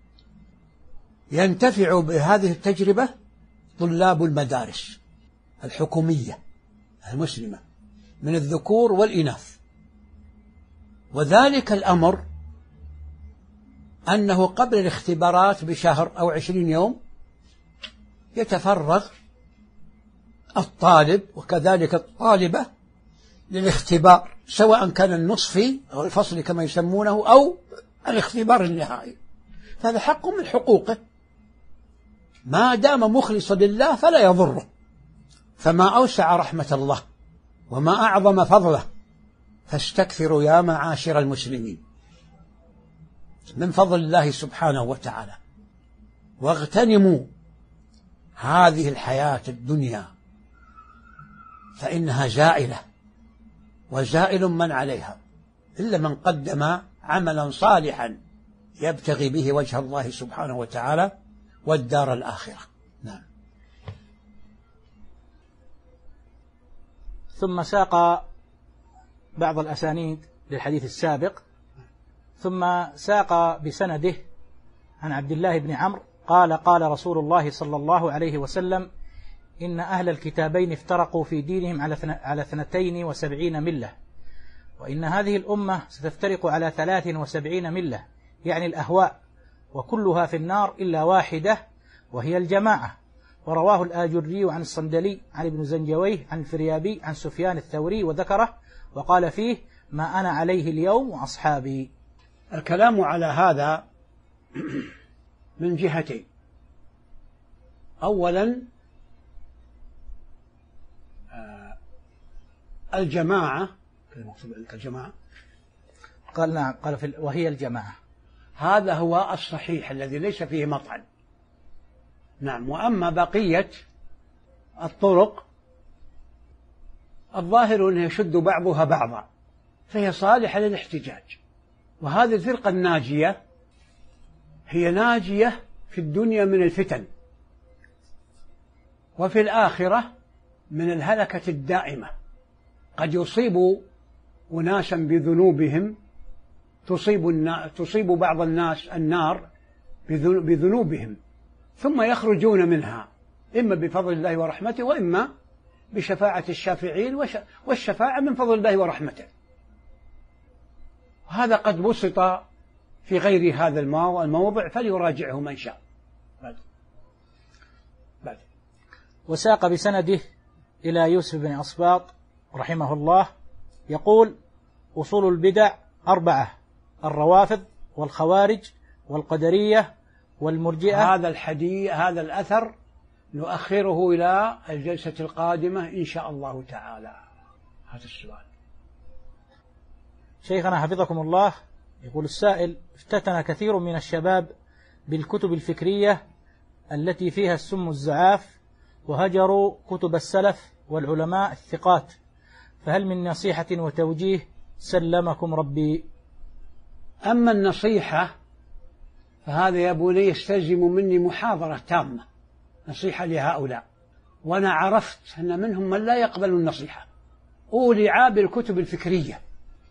ينتفع بهذه التجربة طلاب المدارس الحكومية المسلمة من الذكور والإناث، وذلك الأمر أنه قبل الاختبارات بشهر أو عشرين يوم يتفرغ الطالب وكذلك الطالبة للاختبار، سواء كان النصفي أو الفصل كما يسمونه أو الاختبار النهائي، فهذا حق من حقوقه، ما دام مخلصا لله فلا يضره. فما أوسع رحمة الله وما أعظم فضله، فاستكثروا يا معاشر المسلمين من فضل الله سبحانه وتعالى، واغتنموا هذه الحياة الدنيا فإنها زائلة، وزائل من عليها، إلا من قدم عملا صالحا يبتغي به وجه الله سبحانه وتعالى والدار الآخرة. نعم. ثم ساق بعض الأسانيد للحديث السابق، ثم ساق بسنده عن عبد الله بن عمرو قال: قال رسول الله صلى الله عليه وسلم: إن أهل الكتابين افترقوا في دينهم على اثنتين وسبعين ملة، وإن هذه الأمة ستفترق على ثلاث وسبعين ملة، يعني الأهواء، وكلها في النار إلا واحدة وهي الجماعة. ورواه الآجري عن الصندلي عن ابن زنجويه عن الفريابي عن سفيان الثوري وذكره، وقال فيه: ما أنا عليه اليوم وأصحابي. الكلام على هذا من جهتين. أولا الجماعة، الجماعة قال نعم، قال في وهي الجماعة، هذا هو الصحيح الذي ليس فيه مطعن. نعم. وأما بقية الطرق الظاهر أنه يشد بعضها بعضا، فهي صالحة للاحتجاج. وهذه الفرقة الناجية هي ناجية في الدنيا من الفتن، وفي الآخرة من الهلكة الدائمة. قد يصيب أناسا بذنوبهم، تصيب, تصيب بعض الناس النار بذنوبهم، ثم يخرجون منها إما بفضل الله ورحمته وإما بشفاعة الشافعين، والشفاعة من فضل الله ورحمته. هذا قد بسط في غير هذا الموضع، فليراجعه من شاء. بعد. بعد. وساق بسنده إلى يوسف بن أصباط رحمه الله يقول: أصول البدع أربعة: الروافض والخوارج والقدرية والمرجئة. هذا الحديث هذا الأثر نؤخره إلى الجلسة القادمة إن شاء الله تعالى. هذا السؤال. شيخنا حفظكم الله، يقول السائل: افتتن كثير من الشباب بالكتب الفكرية التي فيها السم الزعاف، وهجروا كتب السلف والعلماء الثقات، فهل من نصيحة وتوجيه سلمكم ربي؟ أما النصيحة فهذا يا بني يستلزم مني محاضرة تامة، نصيحة لهؤلاء، وأنا عرفت أن منهم من لا يقبل النصيحة، أولع بالكتب الفكرية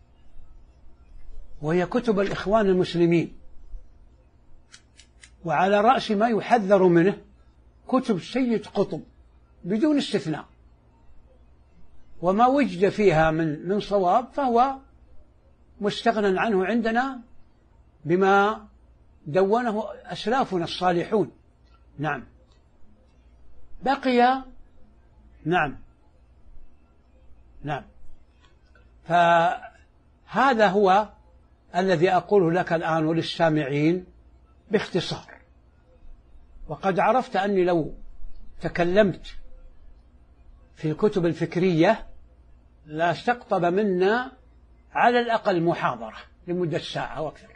وهي كتب الإخوان المسلمين، وعلى رأس ما يحذر منه كتب سيد قطب بدون استثناء، وما وجد فيها من من صواب فهو مستغنى عنه عندنا بما دونه أسلافنا الصالحون. نعم. بقي نعم نعم فهذا هو الذي أقوله لك الآن وللسامعين باختصار، وقد عرفت أني لو تكلمت في الكتب الفكرية لا استقطب منا على الأقل محاضرة لمدة ساعة وأكثر.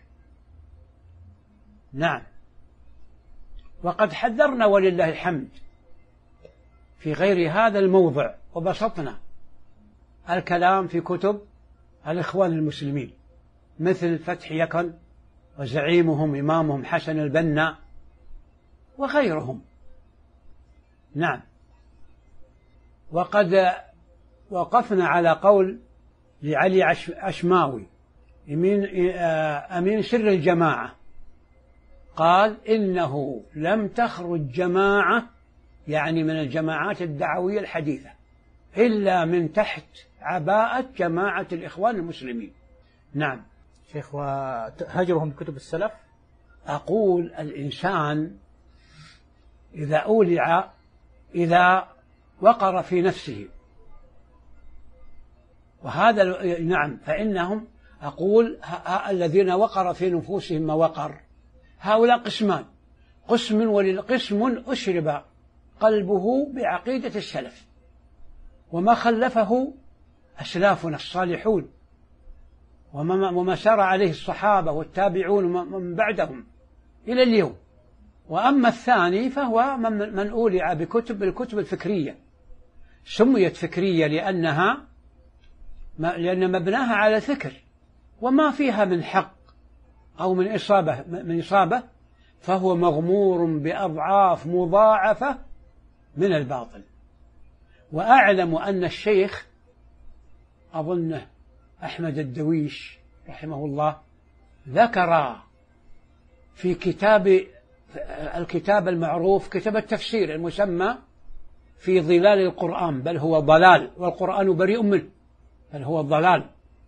نعم. وقد حذرنا ولله الحمد في غير هذا الموضع وبسطنا الكلام في كتب الإخوان المسلمين مثل فتح يكن وزعيمهم إمامهم حسن البنا وغيرهم. نعم. وقد وقفنا على قول لعلي عشماوي أمين سر الجماعة، قال إنه لم تخرج جماعة يعني من الجماعات الدعوية الحديثة إلا من تحت عباءة جماعة الإخوان المسلمين. نعم. شيخ، وهجرهم كتب السلف؟ أقول الإنسان إذا أولع إذا وقر في نفسه، وهذا نعم فإنهم أقول الذين وقر في نفوسهم ما وقر هؤلاء قسمان، قسم وللقسم أشرب قلبه بعقيدة السلف وما خلفه أسلافنا الصالحون وما سار عليه الصحابة والتابعون من بعدهم إلى اليوم. وأما الثاني فهو من أولع بكتب الكتب الفكرية، سميت فكرية لأنها لأن مبناها على الفكر وما فيها من حق أو من إصابة من إصابة فهو مغمور بأضعاف مضاعفة من الباطل. وأعلم أن الشيخ أظنه أحمد الدويش رحمه الله ذكر في كتاب الكتاب المعروف كتاب التفسير المسمى في ظلال القرآن، بل هو ضلال والقرآن بريء منه، بل هو الضلال.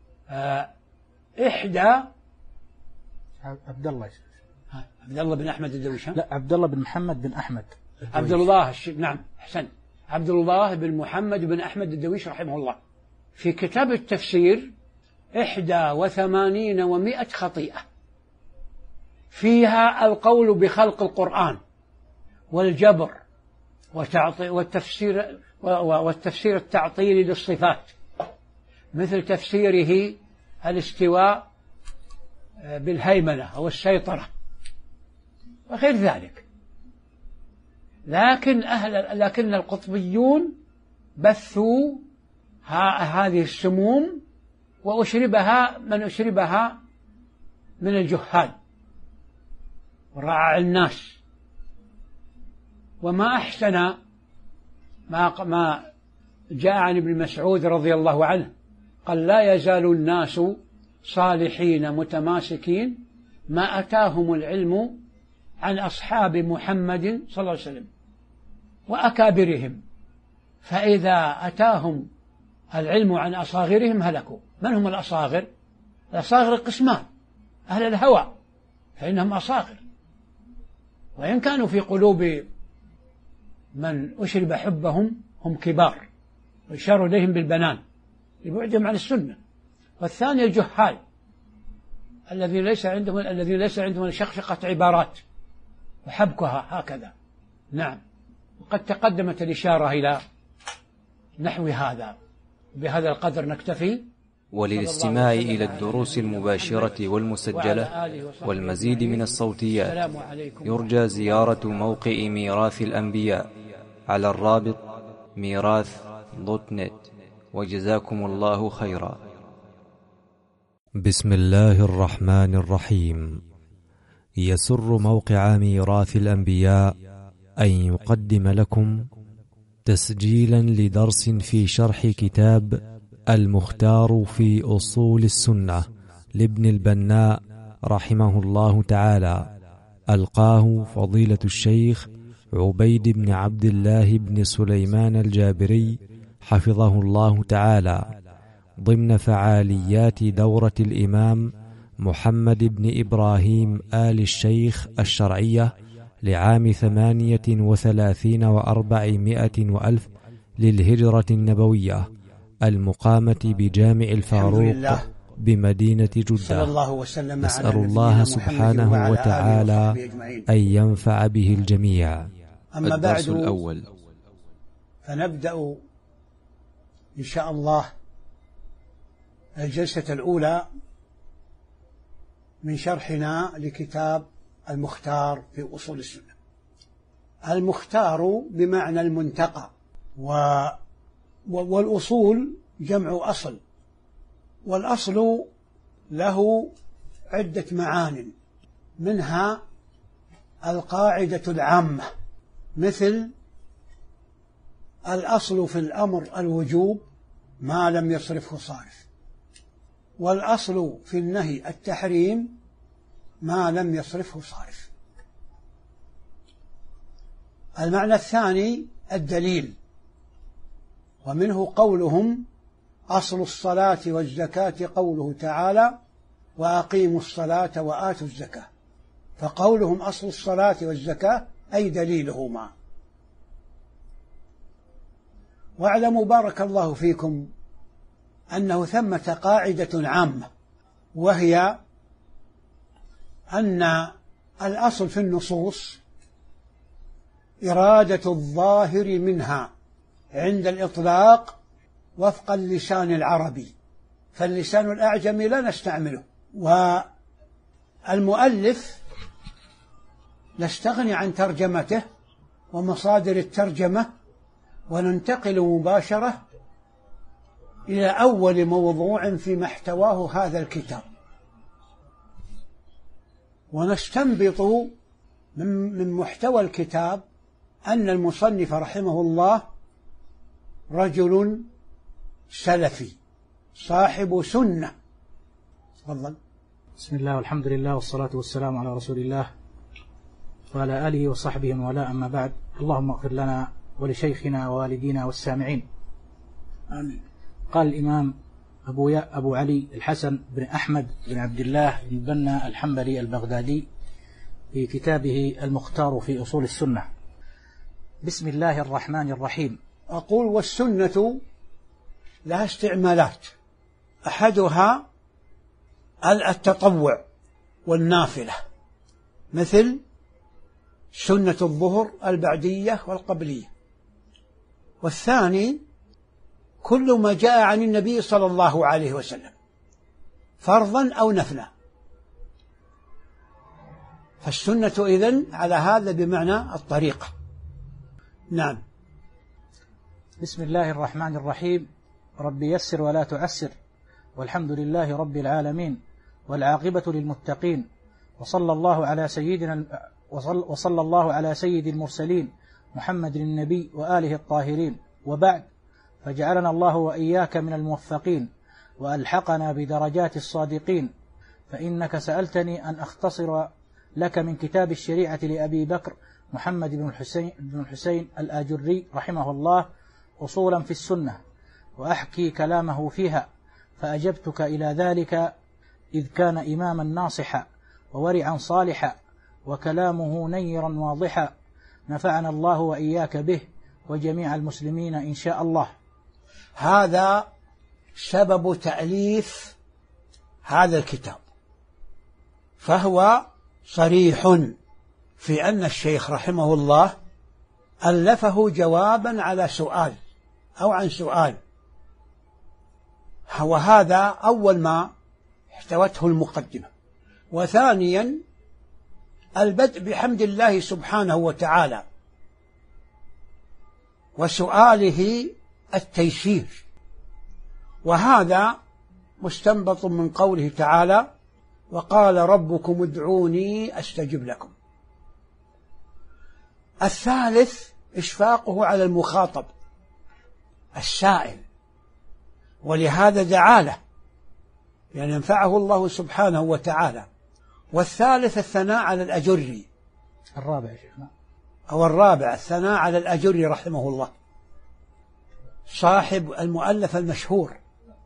إحدى عبد الله عبد الله بن أحمد الدويش، لا عبد الله بن محمد بن أحمد الدويش. عبد الله الش... نعم أحسن، عبد الله بن محمد بن أحمد الدويش رحمه الله في كتاب التفسير إحدى وثمانين ومائة خطيئة فيها القول بخلق القرآن والجبر والتفسير والتفسير التعطيلي للصفات، مثل تفسيره الاستواء بالهيمنة أو السيطرة وغير ذلك. لكن أهل لكن القطبيون بثوا هذه السموم وأشربها من أشربها من الجهال ورعاع الناس. وما أحسن ما ما جاء عن ابن مسعود رضي الله عنه قال لا يزال الناس صالحين متماسكين ما أتاهم العلم عن أصحاب محمد صلى الله عليه وسلم وأكابرهم، فإذا أتاهم العلم عن أصاغرهم هلكوا. من هم الأصاغر؟ الأصاغر قسمان، أهل الهوى فإنهم أصاغر، وإن كانوا في قلوب من أشرب حبهم هم كبار ويشار إليهم بالبنان لبعدهم عن السنة. والثاني الجهال الذي ليس عندهم الذي ليس عندهم شقشقة عبارات وحبكها هكذا. نعم. وقد تقدمت الإشارة إلى نحو هذا. بهذا القدر نكتفي. وللاستماع إلى الدروس المباشرة والمسجلة والمزيد من الصوتيات يرجى زيارة موقع ميراث الأنبياء على الرابط ميراث دوت نت. وجزاكم الله خيرا. بسم الله الرحمن الرحيم. يسر موقع ميراث الأنبياء أن يقدم لكم تسجيلا لدرس في شرح كتاب المختار في أصول السنة لابن البناء رحمه الله تعالى، ألقاه فضيلة الشيخ عبيد بن عبد الله بن سليمان الجابري حفظه الله تعالى، ضمن فعاليات دورة الإمام محمد بن إبراهيم آل الشيخ الشرعية لعام ثمانية وثلاثين وأربعمائة وألف للهجرة النبوية، المقامة بجامع الفاروق بمدينة جدة. نسأل الله سبحانه وتعالى أن ينفع به الجميع. أما بعد، الأول فنبدأ إن شاء الله الجلسة الأولى من شرحنا لكتاب المختار في أصول السنة. المختار بمعنى المنتقى، و... والأصول جمع أصل، والأصل له عدة معان، منها القاعدة العامة، مثل الأصل في الأمر الوجوب ما لم يصرفه صارف، والأصل في النهي التحريم ما لم يصرفه صارف. المعنى الثاني الدليل، ومنه قولهم أصل الصلاة والزكاة قوله تعالى وأقيموا الصلاة وآتوا الزكاة، فقولهم أصل الصلاة والزكاة أي دليلهما. واعلموا بارك الله فيكم أنه ثمة قاعدة عامة، وهي أن الأصل في النصوص إرادة الظاهر منها عند الإطلاق وفق اللسان العربي، فاللسان الأعجمي لا نستعمله، والمؤلف نستغني عن ترجمته ومصادر الترجمة وننتقل مباشرة إلى أول موضوع في محتواه هذا الكتاب، ونستنبط من محتوى الكتاب أن المصنف رحمه الله رجل سلفي صاحب سنة. تفضل. بسم الله والحمد لله والصلاة والسلام على رسول الله وعلى آله وصحبه ولا أما بعد. اللهم اغفر لنا ولشيخنا ووالدينا والسامعين، آمين. قال الإمام أبو, أبو علي الحسن بن أحمد بن عبد الله بن بنا الحنبلي البغدادي في كتابه المختار في أصول السنة: بسم الله الرحمن الرحيم. أقول والسنة لها استعمالات، أحدها التطوع والنافلة، مثل سنة الظهر البعدية والقبلية. والثاني كل ما جاء عن النبي صلى الله عليه وسلم فرضا أو نفلا، فالسنة إذن على هذا بمعنى الطريقة. نعم. بسم الله الرحمن الرحيم. رب يسر ولا تعسر، والحمد لله رب العالمين، والعاقبة للمتقين، وصلى الله على سيدنا وصلى الله على سيد المرسلين محمد النبي وآله الطاهرين، وبعد، فجعلنا الله وإياك من الموفقين وألحقنا بدرجات الصادقين. فإنك سألتني أن أختصر لك من كتاب الشريعة لأبي بكر محمد بن الحسين, بن الحسين الآجري رحمه الله أصولا في السنة، وأحكي كلامه فيها، فأجبتك إلى ذلك إذ كان إماما ناصحا وورعا صالحا وكلامه نيرا واضحا، نفعنا الله وإياك به وجميع المسلمين إن شاء الله. هذا سبب تأليف هذا الكتاب، فهو صريح في أن الشيخ رحمه الله ألفه جوابا على سؤال أو عن سؤال، وهذا أول ما احتوته المقدمة. وثانيا البدء بحمد الله سبحانه وتعالى، وسؤاله التيسير، وهذا مستنبط من قوله تعالى: وقال ربكم ادعوني أستجب لكم. الثالث إشفاقه على المخاطب السائل، ولهذا دعا له لأن ينفعه الله سبحانه وتعالى. والثالث الثناء على الأجري. الرابع يا شيخنا أو الرابع الثناء على الأجري رحمه الله، صاحب المؤلف المشهور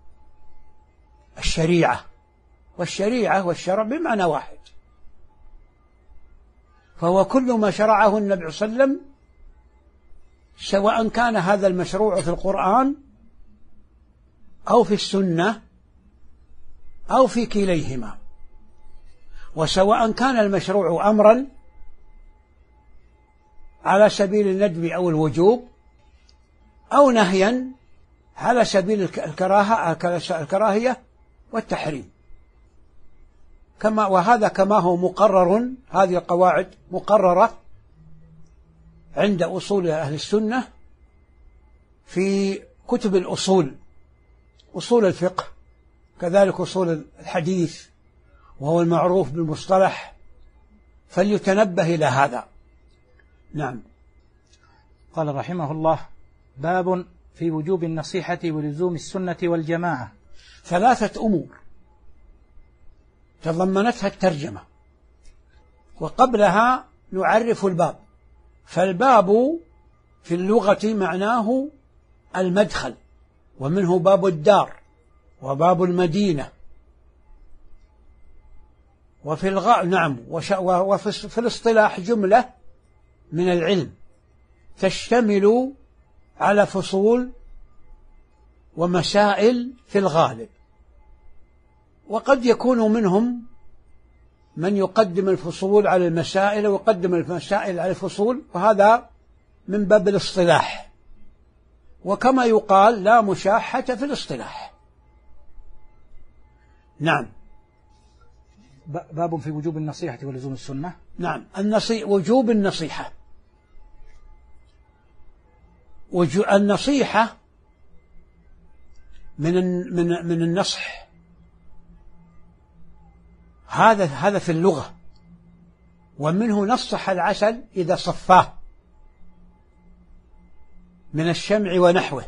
الشريعة، والشريعة والشرع بمعنى واحد، فهو كل ما شرعه النبي صلى الله عليه وسلم، سواء كان هذا المشروع في القرآن أو في السنة أو في كليهما، وسواء كان المشروع أمرا على سبيل الندب أو الوجوب، أو نهيا على سبيل الكراهة الكراهية والتحريم، كما وهذا كما هو مقرر. هذه القواعد مقررة عند أصول أهل السنة في كتب الأصول، أصول الفقه، كذلك أصول الحديث، وهو المعروف بالمصطلح، فليتنبه إلى هذا. نعم. قال رحمه الله: باب في وجوب النصيحة ولزوم السنة والجماعة. ثلاثة أمور تضمنتها الترجمة، وقبلها نعرف الباب. فالباب في اللغة معناه المدخل، ومنه باب الدار وباب المدينة. وفي الغ... نعم وش... وفي الاصطلاح جملة من العلم تشتمل على فصول ومسائل في الغالب، وقد يكون منهم من يقدم الفصول على المسائل ويقدم المسائل على الفصول، وهذا من باب الاصطلاح، وكما يقال لا مشاحة في الاصطلاح. نعم. باب في وجوب النصيحة ولزوم السنة. نعم. النصي... وجوب النصيحة. وجو... النصيحة من من من النصح، هذا هذا في اللغة، ومنه نصح العسل إذا صفاه من الشمع ونحوه.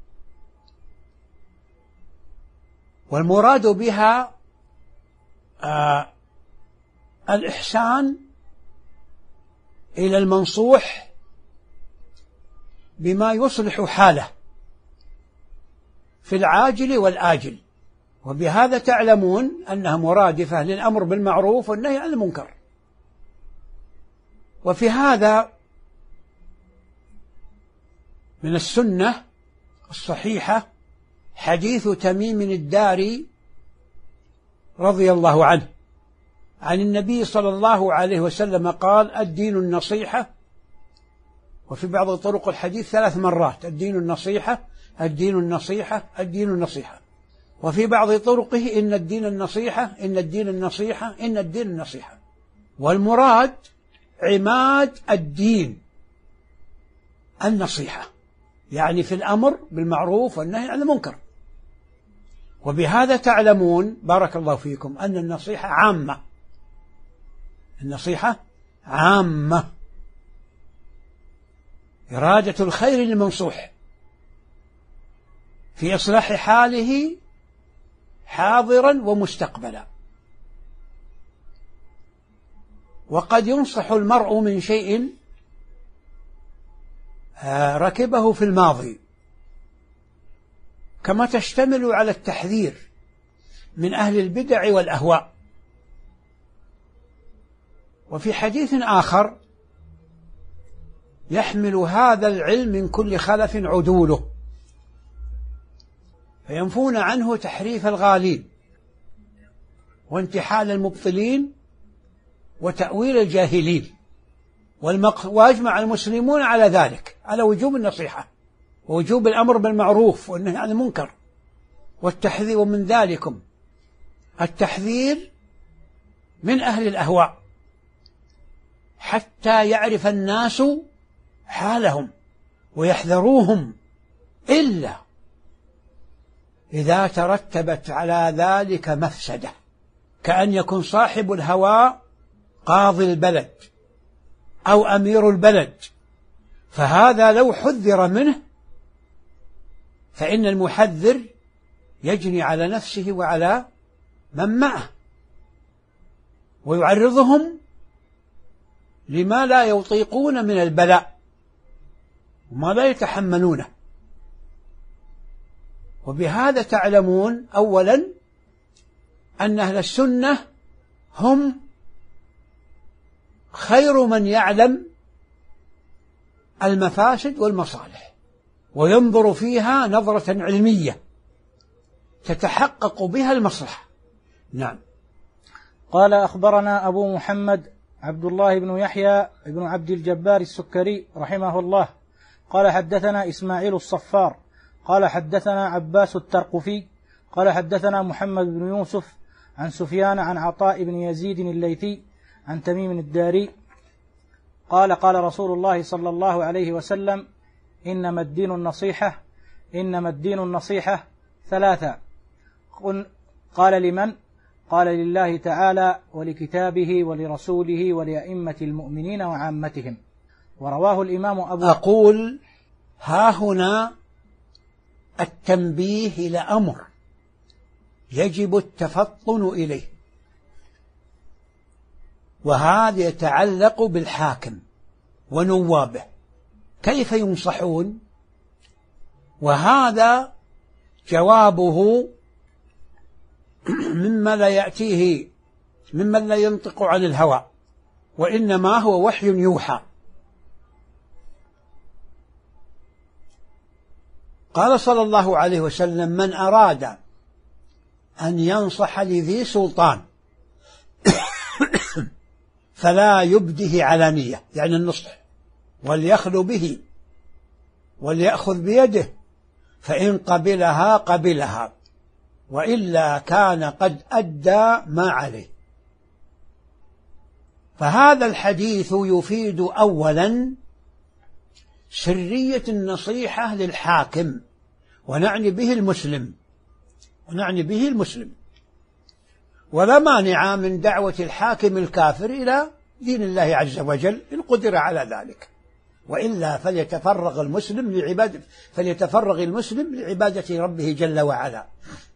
والمراد بها آه الإحسان إلى المنصوح بما يصلح حاله في العاجل والآجل، وبهذا تعلمون أنها مرادفة للأمر بالمعروف والنهي عن المنكر. وفي هذا من السنة الصحيحة حديث تميم الداري رضي الله عنه عن النبي صلى الله عليه وسلم قال: الدين النصيحة. وفي بعض طرق الحديث ثلاث مرات: الدين النصيحة، الدين النصيحة، الدين النصيحة. وفي بعض طرقه: إن الدين النصيحة، إن الدين النصيحة، إن الدين النصيحة. والمراد عماد الدين النصيحة، يعني في الأمر بالمعروف والنهي عن المنكر. وبهذا تعلمون بارك الله فيكم أن النصيحة عامة، النصيحة عامة، إرادة الخير للمنصوح في إصلاح حاله حاضرا ومستقبلا. وقد ينصح المرء من شيء ركبه في الماضي، كما تشتمل على التحذير من أهل البدع والأهواء. وفي حديث آخر: يحمل هذا العلم من كل خلف عدوله، فينفون عنه تحريف الغالين وانتحال المبطلين وتأويل الجاهلين. وأجمع المسلمون على ذلك، على وجوب النصيحة ووجوب الأمر بالمعروف والنهي عن المنكر والتحذير. ومن ذلكم التحذير من أهل الأهواء حتى يعرف الناس حالهم ويحذروهم، إلا إذا ترتبت على ذلك مفسدة، كأن يكون صاحب الهوى قاضي البلد أو أمير البلد، فهذا لو حذر منه فإن المحذر يجني على نفسه وعلى من معه ويعرضهم لما لا يطيقون من البلاء وما لا يتحملونه. وبهذا تعلمون أولا أن أهل السنة هم خير من يعلم المفاسد والمصالح وينظر فيها نظرة علمية تتحقق بها المصلحة. نعم. قال أخبرنا أبو محمد عبد الله بن يحيى بن عبد الجبار السكري رحمه الله قال حدثنا إسماعيل الصفار قال حدثنا عباس الترقفي قال حدثنا محمد بن يوسف عن سفيان عن عطاء بن يزيد الليثي عن تميم الداري قال قال رسول الله صلى الله عليه وسلم إنما الدين النصيحة إنما الدين النصيحة ثلاثة. قال لمن؟ قال لله تعالى ولكتابه ولرسوله ولأئمة المؤمنين وعامتهم. ورواه الإمام أبو أقول ها هنا التنبيه إلى أمر يجب التفطن إليه، وهذا يتعلق بالحاكم ونوابه كيف ينصحون، وهذا جوابه مما لا يأتيه ممن لا ينطق عن الهوى وإنما هو وحي يوحى. قال صلى الله عليه وسلم من أراد أن ينصح لذي سلطان فلا يبده علانية، يعني النصح، وليخلو به وليأخذ بيده، فإن قبلها قبلها وإلا كان قد أدى ما عليه. فهذا الحديث يفيد أولا سرية النصيحة للحاكم، ونعني به المسلم ونعني به المسلم ولا مانع من دعوة الحاكم الكافر إلى دين الله عز وجل إن قدر على ذلك، وإلا فليتفرغ المسلم لعبادة فليتفرغ المسلم لعبادة ربه جل وعلا.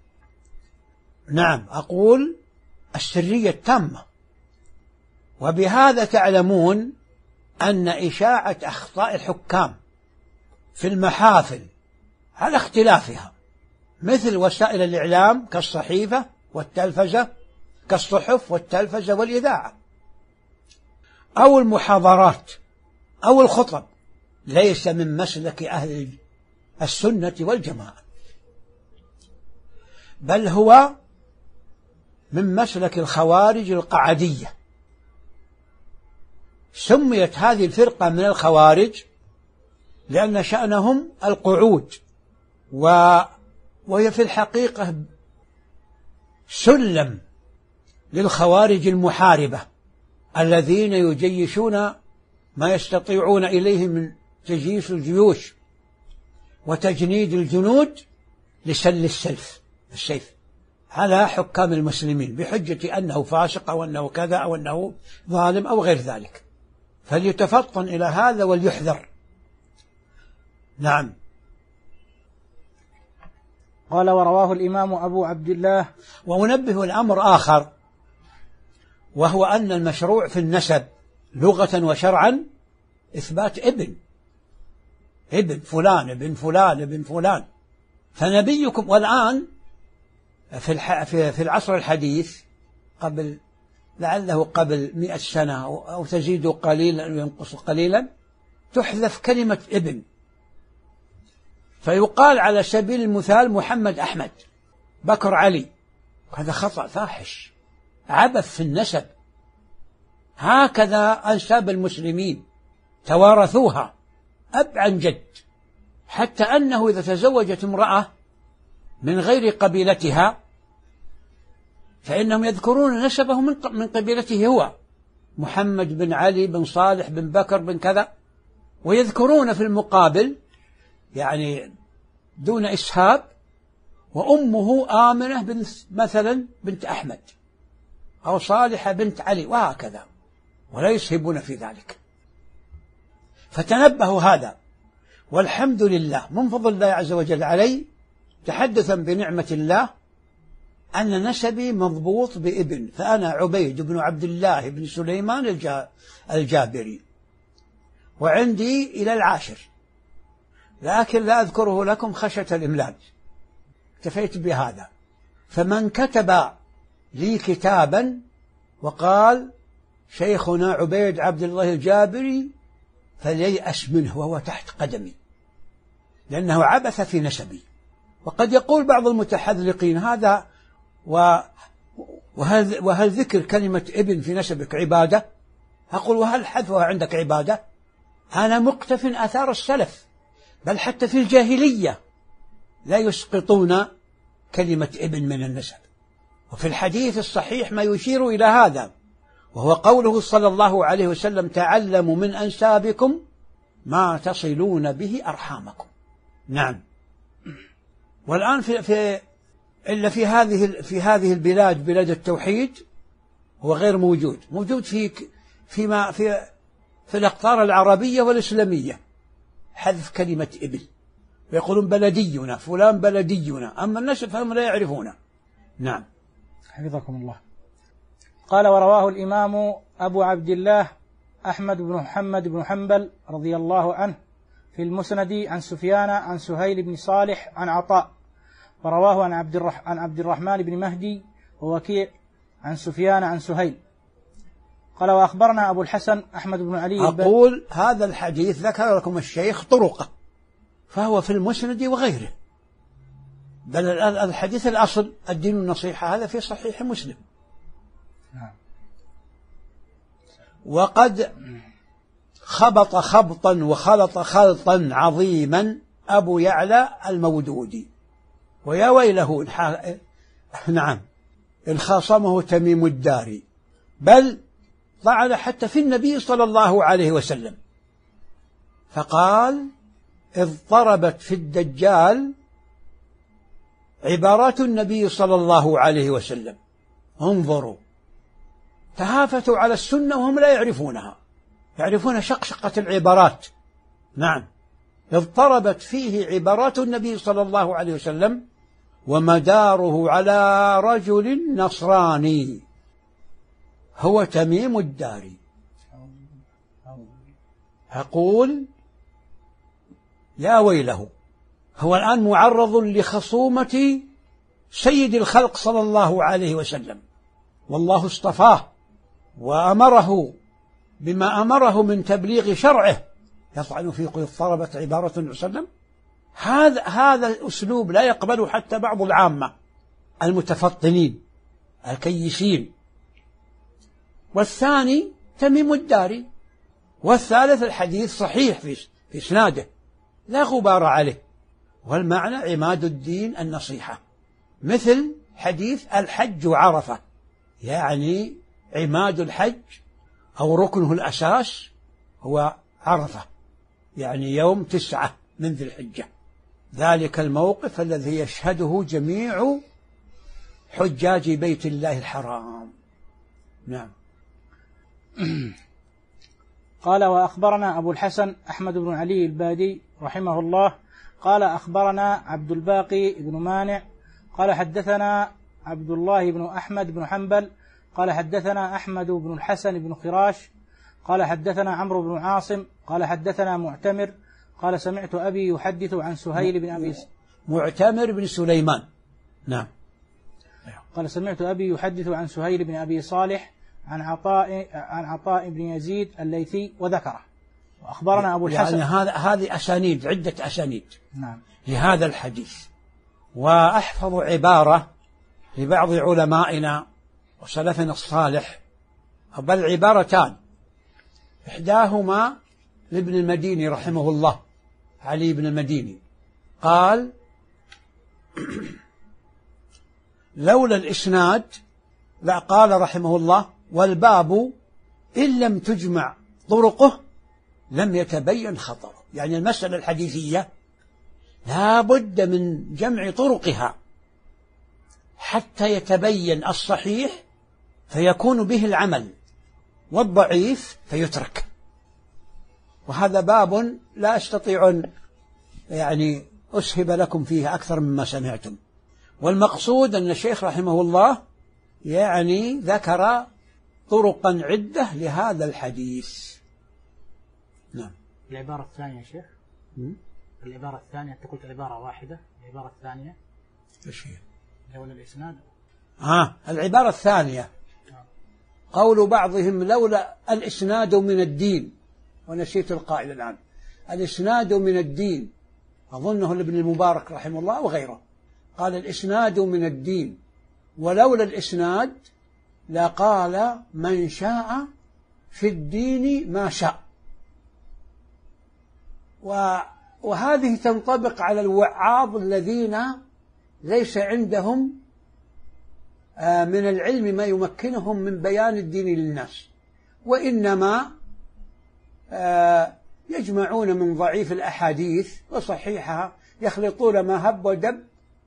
نعم، أقول السرية التامة. وبهذا تعلمون أن إشاعة أخطاء الحكام في المحافل على اختلافها مثل وسائل الإعلام كالصحيفة والتلفزة كالصحف والتلفزة والإذاعة أو المحاضرات أو الخطب ليس من مسلك أهل السنة والجماعة، بل هو من مسلك الخوارج القعدية. سميت هذه الفرقة من الخوارج لأن شأنهم القعود، و... وهي في الحقيقة سلم للخوارج المحاربة الذين يجيشون ما يستطيعون إليه من تجيش الجيوش وتجنيد الجنود لسل السيف السيف على حكام المسلمين بحجة أنه فاسق أو أنه كذا أو أنه ظالم أو غير ذلك، فليتفطن إلى هذا وليحذر. نعم. قال ورواه الإمام أبو عبد الله. وأنبه الأمر آخر، وهو أن المشروع في النسب لغة وشرعا إثبات ابن ابن فلان ابن فلان ابن فلان. فنبيكم والآن في في العصر الحديث قبل لعله قبل مئة سنة أو تزيد قليلا أو ينقص قليلا تحذف كلمة ابن، فيقال على سبيل المثال محمد أحمد بكر علي. هذا خطأ فاحش، عبث في النسب. هكذا أنساب المسلمين توارثوها أب عن جد، حتى أنه إذا تزوجت امرأة من غير قبيلتها فإنهم يذكرون نسبه من قبيلته هو، محمد بن علي بن صالح بن بكر بن كذا، ويذكرون في المقابل يعني دون إسهاب وأمه آمنة بنت مثلا بنت أحمد، أو صالحة بنت علي، وهكذا، ولا يسهبون في ذلك. فتنبهوا هذا، والحمد لله من فضل الله عز وجل علي، تحدثا بنعمة الله، أن نسبي مضبوط بابن، فأنا عبيد بن عبد الله بن سليمان الجابري، وعندي إلى العاشر، لكن لا أذكره لكم خشية الإملال، اكتفيت بهذا. فمن كتب لي كتابا وقال شيخنا عبيد عبد الله الجابري فليأس منه وهو تحت قدمي، لأنه عبث في نسبي. وقد يقول بعض المتحذلقين هذا وهل, وهل ذكر كلمة ابن في نسبك عبادة؟ أقول وهل حذفها عندك عبادة؟ أنا مقتف آثار السلف، بل حتى في الجاهلية لا يسقطون كلمة ابن من النسب. وفي الحديث الصحيح ما يشير إلى هذا، وهو قوله صلى الله عليه وسلم تعلموا من أنسابكم ما تصلون به أرحامكم. نعم. والآن في, في إلا في هذه في هذه البلاد، بلاد التوحيد، هو غير موجود، موجود في فيما في في الأقطار العربية والإسلامية حذف كلمة ابن، ويقولون بلدينا فلان بلدينا، أما الناس فهم لا يعرفونه. نعم. حفظكم الله. قال ورواه الإمام أبو عبد الله أحمد بن محمد بن حنبل رضي الله عنه في المسند عن سفيان عن سهيل بن صالح عن عطاء، ورواه عن عبد, الرح... عن عبد الرحمن بن مهدي ووكيع عن سفيان عن سهيل. قال وأخبرنا أبو الحسن أحمد بن علي. أقول هذا الحديث ذكر لكم الشيخ طرقه، فهو في المسند وغيره، بل الحديث الأصل الدين النصيحة هذا في صحيح مسلم. وقد خبط خبطا وخلط خلطا عظيما أبو يعلى المودودي، ويا ويله نعم إن خاصمه تميم الداري، بل طعن حتى في النبي صلى الله عليه وسلم، فقال اضطربت في الدجال عبارات النبي صلى الله عليه وسلم. انظروا، تهافتوا على السنة وهم لا يعرفونها، يعرفون شقشقة العبارات. نعم. اضطربت فيه عبارات النبي صلى الله عليه وسلم، ومداره على رجل نصراني هو تميم الداري. أقول يا ويله، هو الآن معرض لخصومة سيد الخلق صلى الله عليه وسلم، والله اصطفاه وأمره بما أمره من تبليغ شرعه، يطعن في اضطربت عبارة النبي صلى الله عليه وسلم. هذا هذا الأسلوب لا يقبله حتى بعض العامة المتفطنين الكيسين. والثاني تميم الداري، والثالث الحديث صحيح في إسناده لا غبار عليه، والمعنى عماد الدين النصيحة، مثل حديث الحج عرفة، يعني عماد الحج أو ركنه الأساس هو عرفة، يعني يوم تسعة من ذي الحجة، ذلك الموقف الذي يشهده جميع حجاج بيت الله الحرام. نعم. قال وأخبرنا أبو الحسن أحمد بن علي البادي رحمه الله قال أخبرنا عبد الباقي بن مانع قال حدثنا عبد الله بن أحمد بن حنبل قال حدثنا أحمد بن الحسن بن خراش قال حدثنا عمرو بن عاصم قال حدثنا معتمر قال سمعت أبي يحدث عن سهيل بن أبي معتمر بن سليمان. نعم. قال سمعت أبي يحدث عن سهيل بن أبي صالح عن عطاء عن عطاء بن يزيد الليثي وذكره. وأخبرنا أبو الحسن، يعني هذا هذه أسانيد، عدة أسانيد نعم لهذا الحديث. وأحفظ عبارة لبعض علمائنا وسلفنا الصالح، بل عبارتان، إحداهما لابن المديني رحمه الله، علي بن المديني، قال لولا الإسناد، لا قال رحمه الله والباب إن لم تجمع طرقه لم يتبين خطره، يعني المسألة الحديثية لا بد من جمع طرقها حتى يتبين الصحيح فيكون به العمل، والضعيف فيترك. وهذا باب لا أستطيع أن يعني أسهب لكم فيه أكثر مما سمعتم. والمقصود أن الشيخ رحمه الله يعني ذكر طرقا عدة لهذا الحديث. نعم. العبارة الثانية يا شيخ، م? العبارة الثانية أنت قلت عبارة واحدة، العبارة الثانية إيش هي؟ لولا الإسناد. آه العبارة الثانية قول بعضهم لولا الإسناد من الدين، ونسيت القائل الآن. الإسناد من الدين أظنه لابن المبارك رحمه الله وغيره، قال الإسناد من الدين، ولولا الإسناد لقال من شاء في الدين ما شاء. وهذه تنطبق على الوعاظ الذين ليس عندهم من العلم ما يمكنهم من بيان الدين للناس، وإنما يجمعون من ضعيف الأحاديث وصحيحها، يخلطون ما هب ودب،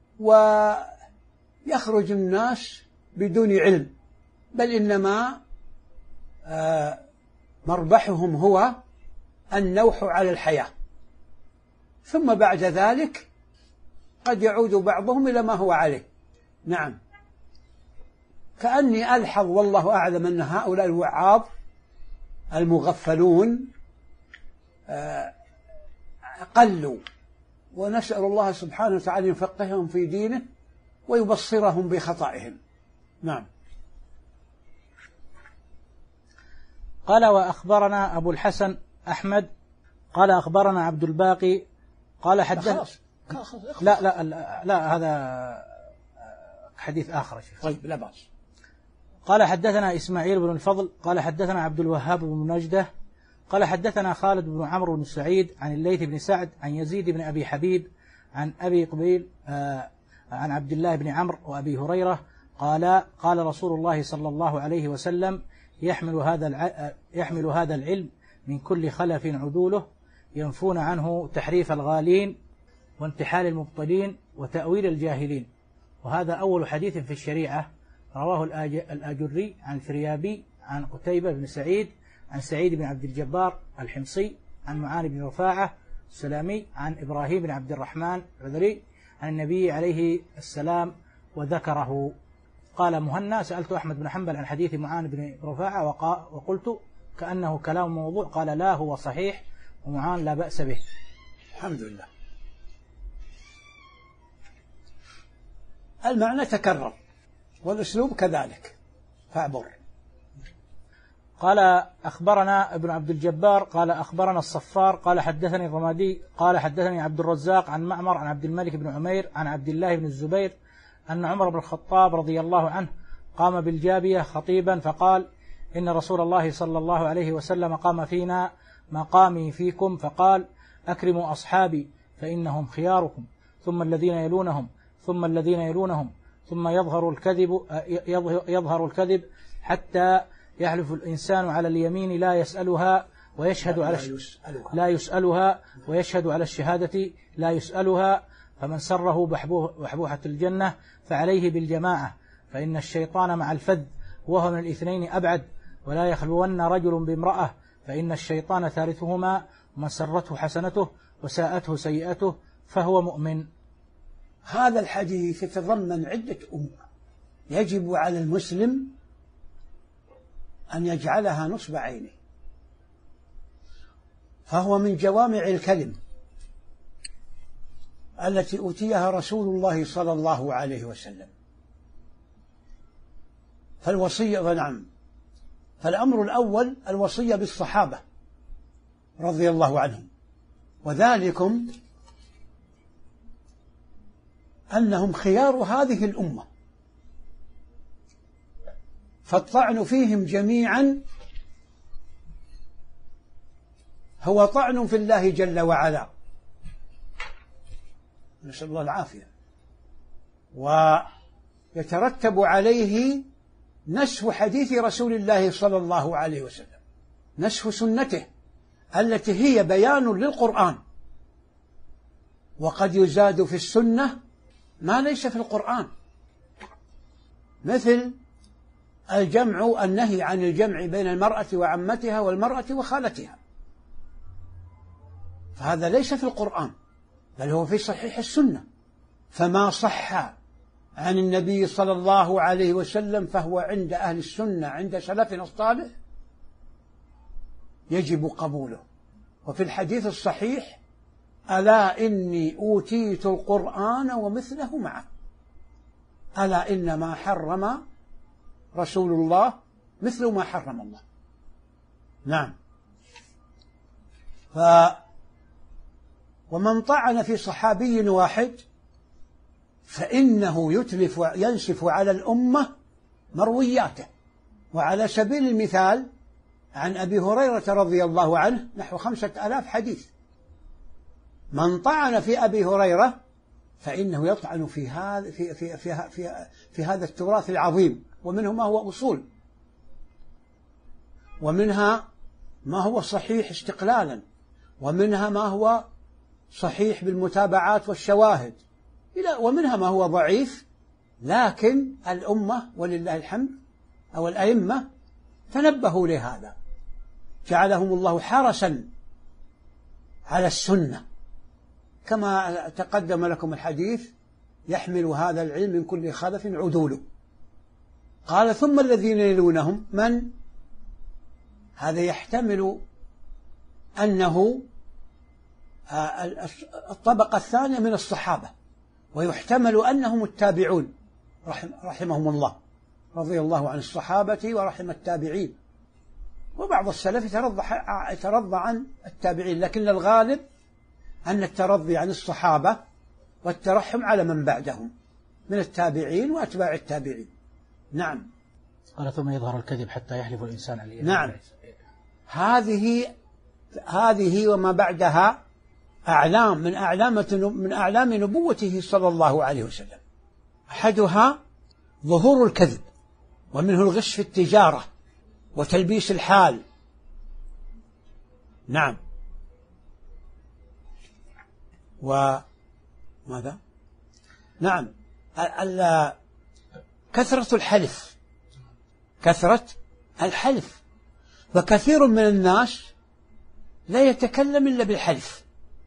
ويخرج الناس بدون علم، بل إنما مربحهم هو النوح على الحياة، ثم بعد ذلك قد يعود بعضهم إلى ما هو عليه. نعم. كأني ألحظ والله أعلم أن هؤلاء الوعاظ المغفلون قلوا، ونسأل الله سبحانه وتعالى يفقههم في دينه ويبصرهم بخطئهم. نعم. قال وأخبرنا أبو الحسن أحمد قال أخبرنا عبد الباقي قال حدث لا لا لا, لا هذا حديث آخر شيخ. طيب لا بأس. قال حدثنا إسماعيل بن الفضل قال حدثنا عبد الوهاب بن نجدة قال حدثنا خالد بن عمرو بن سعيد عن الليث بن سعد عن يزيد بن أبي حبيب عن أبي قبيل آه عن عبد الله بن عمرو وأبي هريرة قال قال رسول الله صلى الله عليه وسلم يحمل هذا يحمل هذا العلم من كل خلف عدوله ينفون عنه تحريف الغالين وانتحال المبطلين وتأويل الجاهلين. وهذا أول حديث في الشريعة رواه الآجري عن الفريابي عن قتيبة بن سعيد عن سعيد بن عبد الجبار الحمصي عن معاذ بن رفاعة السلامي عن إبراهيم بن عبد الرحمن العذري عن النبي عليه السلام وذكره. قال مهنا سألت أحمد بن حنبل عن حديث معاذ بن رفاعة وقلت كأنه كلام موضوع، قال لا هو صحيح ومعاذ لا بأس به. الحمد لله. المعنى تكرر والأسلوب كذلك فاعبر. قال أخبرنا ابن عبد الجبار قال أخبرنا الصفار قال حدثني الرمادي قال حدثني عبد الرزاق عن معمر عن عبد الملك بن عمير عن عبد الله بن الزبير أن عمر بن الخطاب رضي الله عنه قام بالجابية خطيبا فقال إن رسول الله صلى الله عليه وسلم قام فينا مقامي فيكم، فقال أكرموا أصحابي فإنهم خياركم، ثم الذين يلونهم ثم الذين يلونهم، ثم يظهر الكذب يظهر الكذب حتى يحلف الإنسان على اليمين لا يسألها ويشهد على لا يسألها ويشهد على الشهادة لا يسألها، فمن سره بحبوحة الجنة فعليه بالجماعة، فإن الشيطان مع الفذ وهو من الاثنين أبعد، ولا يخلون رجل بامرأة فإن الشيطان ثالثهما، ومن سرته حسنته وساءته سيئته فهو مؤمن. هذا الحديث يتضمن عدة أمور يجب على المسلم أن يجعلها نصب عينه، فهو من جوامع الكلم التي أوتيها رسول الله صلى الله عليه وسلم. فالوصية نعم، فالأمر الأول الوصية بالصحابة رضي الله عنهم، وذلكم أنهم خيار هذه الأمة، فالطعن فيهم جميعا هو طعن في الله جل وعلا، نسأل الله العافية، ويترتب عليه نسف حديث رسول الله صلى الله عليه وسلم، نسف سنته التي هي بيان للقرآن، وقد يزاد في السنة ما ليس في القرآن، مثل الجمع، النهي عن الجمع بين المرأة وعمتها والمرأة وخالتها، فهذا ليس في القرآن بل هو في صحيح السنة. فما صح عن النبي صلى الله عليه وسلم فهو عند أهل السنة عند سلفنا الصالح يجب قبوله. وفي الحديث الصحيح: ألا إني أوتيت القرآن ومثله معه، ألا إنما حرم رسول الله مثل ما حرم الله. نعم. ف ومن طعن في صحابي واحد فإنه يتلف ينسف على الأمة مروياته. وعلى سبيل المثال عن أبي هريرة رضي الله عنه نحو خمسة آلاف حديث. من طعن في أبي هريرة فإنه يطعن في هذا في في في في, في هذا التراث العظيم، ومنه ما هو أصول، ومنها ما هو صحيح استقلالا، ومنها ما هو صحيح بالمتابعات والشواهد، ومنها ما هو ضعيف. لكن الأمة ولله الحمد أو الأئمة تنبهوا لهذا، جعلهم الله حرسا على السنة، كما تقدم لكم الحديث: يحمل هذا العلم من كل خلف عدوله. قال: ثم الذين يلونهم من؟ هذا يحتمل أنه الطبقة الثانية من الصحابة، ويحتمل أنهم التابعون رحم رحمهم الله، رضي الله عن الصحابة ورحم التابعين. وبعض السلف يترضى عن التابعين، لكن الغالب أن الترضي عن الصحابة والترحم على من بعدهم من التابعين وأتباع التابعين. نعم. قال: ثم يظهر الكذب حتى يحلف الإنسان عليه. نعم. هذه هذه وما بعدها أعلام من أعلام من أعلام نبوته صلى الله عليه وسلم. أحدها ظهور الكذب، ومنه الغش في التجارة وتلبيس الحال. نعم. وماذا؟ نعم. كثرة الحلف، كثرة الحلف، فكثير من الناس لا يتكلم إلا بالحلف،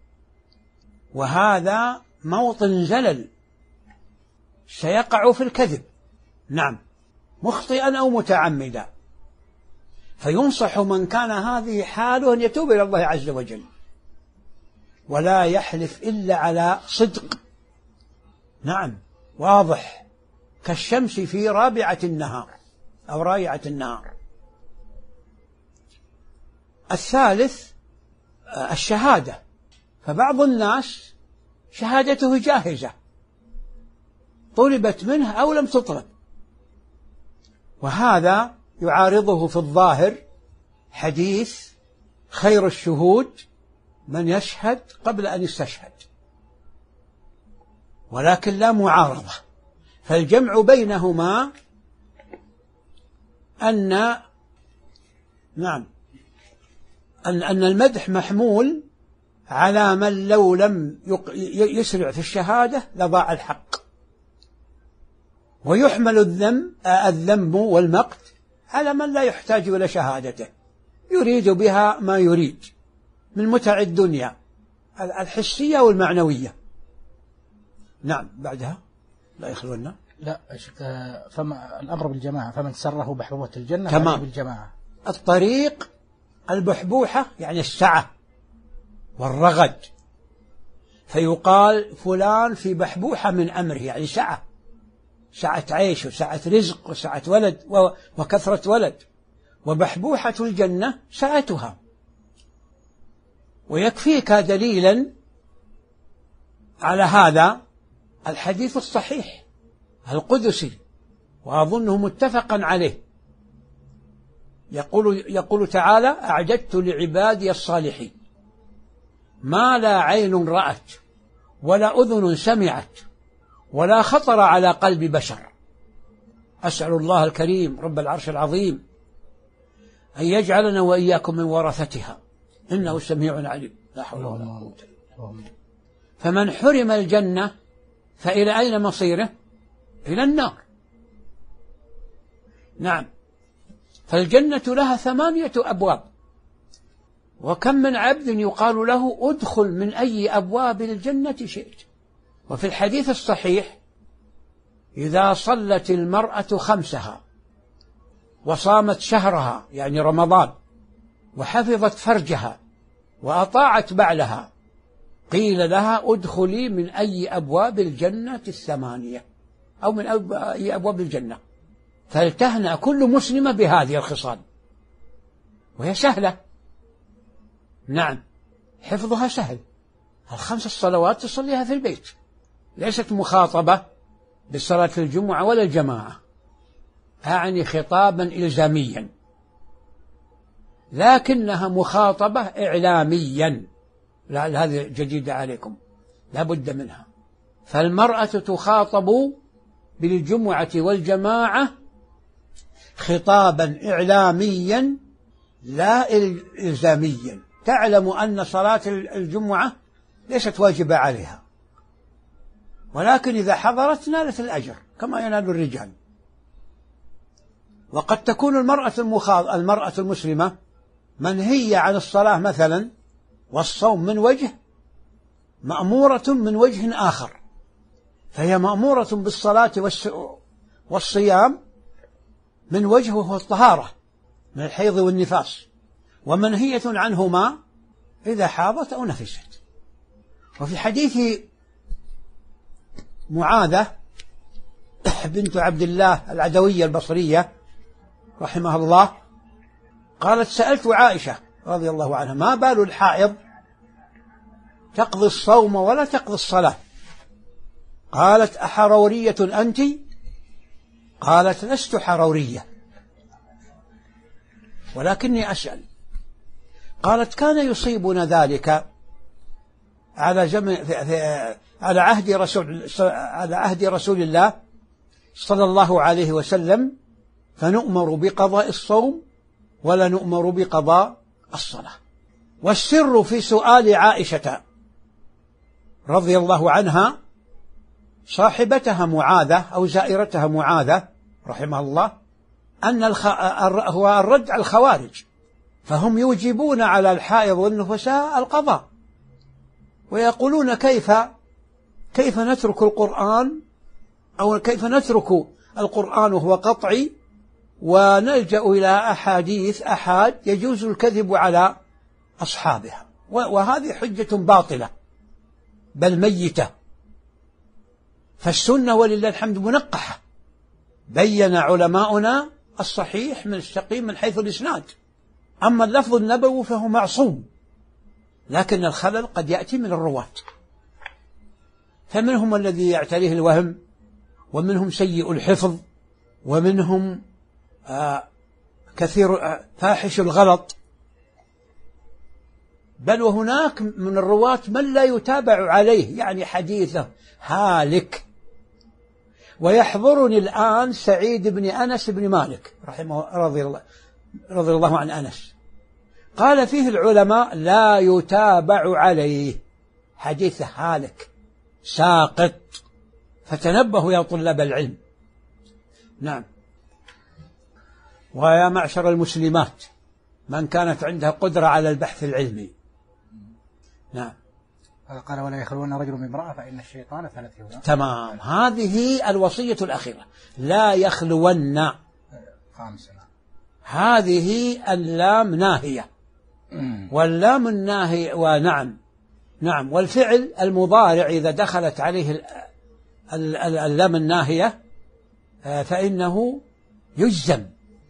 وهذا موطن زلل سيقع في الكذب. نعم، مخطئا أو متعمدا. فينصح من كان هذه حاله أن يتوب إلى الله عز وجل، ولا يحلف إلا على صدق. نعم، واضح كالشمس في رابعة النهار أو رايعة النهار. الثالث الشهادة، فبعض الناس شهادته جاهزة، طلبت منه أو لم تطلب، وهذا يعارضه في الظاهر حديث: خير الشهود من يشهد قبل أن يستشهد، ولكن لا معارضة. فالجمع بينهما أن نعم أن أن المدح محمول على من لو لم يسرع في الشهادة لضاع الحق، ويحمل الذم الذم والمقت على من لا يحتاج إلى شهادته، يريد بها ما يريد من متع الدنيا الحسية والمعنوية. نعم. بعدها لا يخلونا. لا فما الأمر بالجماعة، فمن سره بحبوبة الجنة تمام. بالجماعة. الطريق البحبوحة يعني السعة والرغد، فيقال فلان في بحبوحة من أمره، يعني سعة، سعة عيش وسعة رزق وسعة ولد وكثرة ولد. وبحبوحة الجنة سعتها. ويكفيك دليلا على هذا الحديث الصحيح القدسي، وأظنه متفقا عليه، يقول, يقول تعالى: أعددت لعبادي الصالحين ما لا عين رأت ولا أذن سمعت ولا خطر على قلب بشر. أسأل الله الكريم رب العرش العظيم أن يجعلنا وإياكم من ورثتها، إنه سميع عليم. لا حول ولا قوة إلا بالله. فمن حرم الجنة فإلى أين مصيره؟ إلى النار. نعم. فالجنة لها ثمانية أبواب، وكم من عبد يقال له ادخل من أي أبواب الجنة شئت. وفي الحديث الصحيح إذا صلت المرأة خمسها وصامت شهرها يعني رمضان وحفظت فرجها وأطاعت بعلها قيل لها ادخلي من أي أبواب الجنة الثمانية أو من أي أبواب الجنة. فلتهنأ كل مسلمة بهذه الخصال، وهي سهلة. نعم، حفظها سهل. الخمس الصلوات تصليها في البيت، ليست مخاطبة بالصلاة الجمعة ولا الجماعة، أعني خطابا إلزاميا، لكنها مخاطبة إعلاميا. لا، هذه جديدة عليكم، لا بد منها. فالمرأة تخاطب بالجمعة والجماعة خطابا إعلاميا لا إلزاميا. تعلم أن صلاة الجمعة ليست واجبة عليها، ولكن إذا حضرت نالت الأجر كما ينال الرجال. وقد تكون المرأة المخاض المرأة المسلمة منهية عن الصلاة مثلا والصوم من وجه، مأمورة من وجه آخر، فهي مأمورة بالصلاة والصيام من وجه وهو الطهارة من الحيض والنفاس، ومنهية عنهما إذا حاضت أو نفست. وفي حديث معاذة بنت عبد الله العدوية البصرية رحمها الله قالت سألت عائشة رضي الله عنها ما بال الحائض تقضي الصوم ولا تقضي الصلاة؟ قالت أحرورية أنت؟ قالت لست حرورية ولكني أسأل. قالت كان يصيبنا ذلك على جمع في في على عهد رسول على عهد رسول الله صلى الله عليه وسلم، فنؤمر بقضاء الصوم ولا نؤمر بقضاء الصلاة. والسر في سؤال عائشة رضي الله عنها صاحبتها معاذة أو زائرتها معاذة رحمها الله أن الخ... هو الرد على الخوارج، فهم يوجبون على الحائض والنفساء القضاء، ويقولون كيف كيف نترك القرآن أو كيف نترك القرآن وهو قطعي ونلجأ إلى أحاديث أحاد يجوز الكذب على أصحابها، وهذه حجة باطلة بل ميتة. فالسنة ولله الحمد منقحة، بين علماؤنا الصحيح من السقيم من حيث الإسناد، أما اللفظ النبوي فهو معصوم، لكن الخلل قد يأتي من الرواة، فمنهم الذي يعتريه الوهم، ومنهم سيء الحفظ، ومنهم آه كثير آه فاحش الغلط، بل وهناك من الرواة من لا يتابع عليه، يعني حديثه هالك. ويحضرني الآن سعيد بن أنس بن مالك رحمه رضي الله رضي الله عن أنس قال فيه العلماء لا يتابع عليه، حديثه هالك ساقط، فتنبهوا يا طلاب العلم. نعم. ويا معشر المسلمات من كانت عندها قدرة على البحث العلمي. نعم. قال ولا يخلون رجل من امرأة فإن الشيطان ثلاثه. تمام، هذه الوصية الأخيرة، لا يخلون. خامسة. هذه اللام ناهية، واللام الناهية ونعم نعم والفعل المضارع إذا دخلت عليه اللام الناهية فإنه يجزم،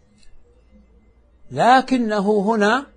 لكنه هنا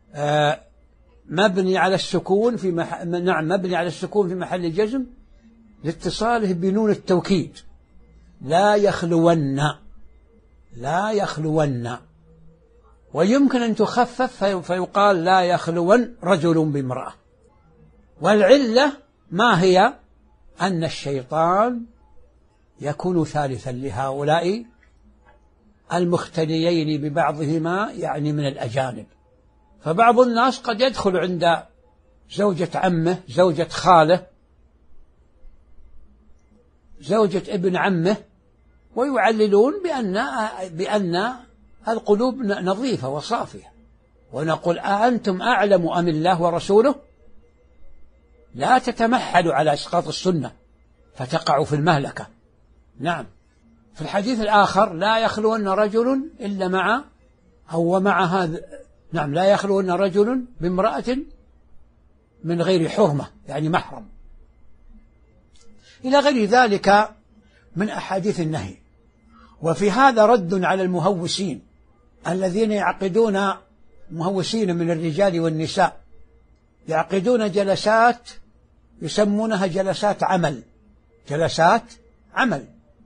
مبني على السكون في مح... نعم مبني على السكون في محل جزم لاتصاله بنون التوكيد. لا يخلون، لا يخلون، ويمكن أن تخفف في... فيقال لا يخلون رجل بامرأة. والعلة ما هي؟ أن الشيطان يكون ثالثا لهؤلاء المختليين ببعضهما، يعني من الأجانب. فبعض الناس قد يدخل عند زوجة عمه، زوجة خاله، زوجة ابن عمه، ويعللون بأن بأن القلوب نظيفة وصافية، ونقول أأنتم أعلم أم الله ورسوله؟ لا تتمحلوا على إسقاط السنة فتقعوا في المهلكة. نعم. في الحديث الآخر لا يخلون رجل إلا مع أو مع هذا، نعم، لا يخلون رجل بامرأة من غير حرمة، يعني محرم، إلى غير ذلك من أحاديث النهي. وفي هذا رد على المهوسين الذين يعقدون، مهوسين من الرجال والنساء، يعقدون جلسات يسمونها جلسات عمل، جلسات عمل،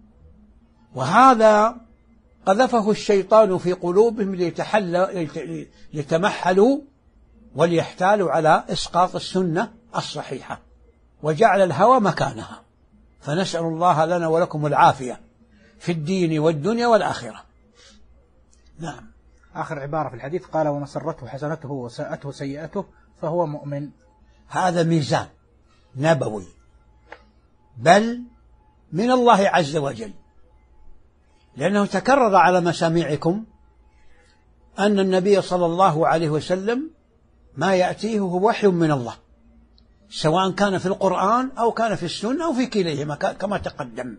وهذا قذفه الشيطان في قلوبهم ليتمحلوا وليحتالوا على إسقاط السنة الصحيحة، وجعل الهوى مكانها. فنسأل الله لنا ولكم العافية في الدين والدنيا والآخرة. نعم. آخر عبارة في الحديث قال: وما سرته حسنته وساءته سيئته فهو مؤمن. هذا ميزان نبوي، بل من الله عز وجل، لأنه تكرر على مسامعكم أن النبي صلى الله عليه وسلم ما يأتيه هو وحي من الله، سواء كان في القرآن أو كان في السنة أو في كليهما كما تقدم.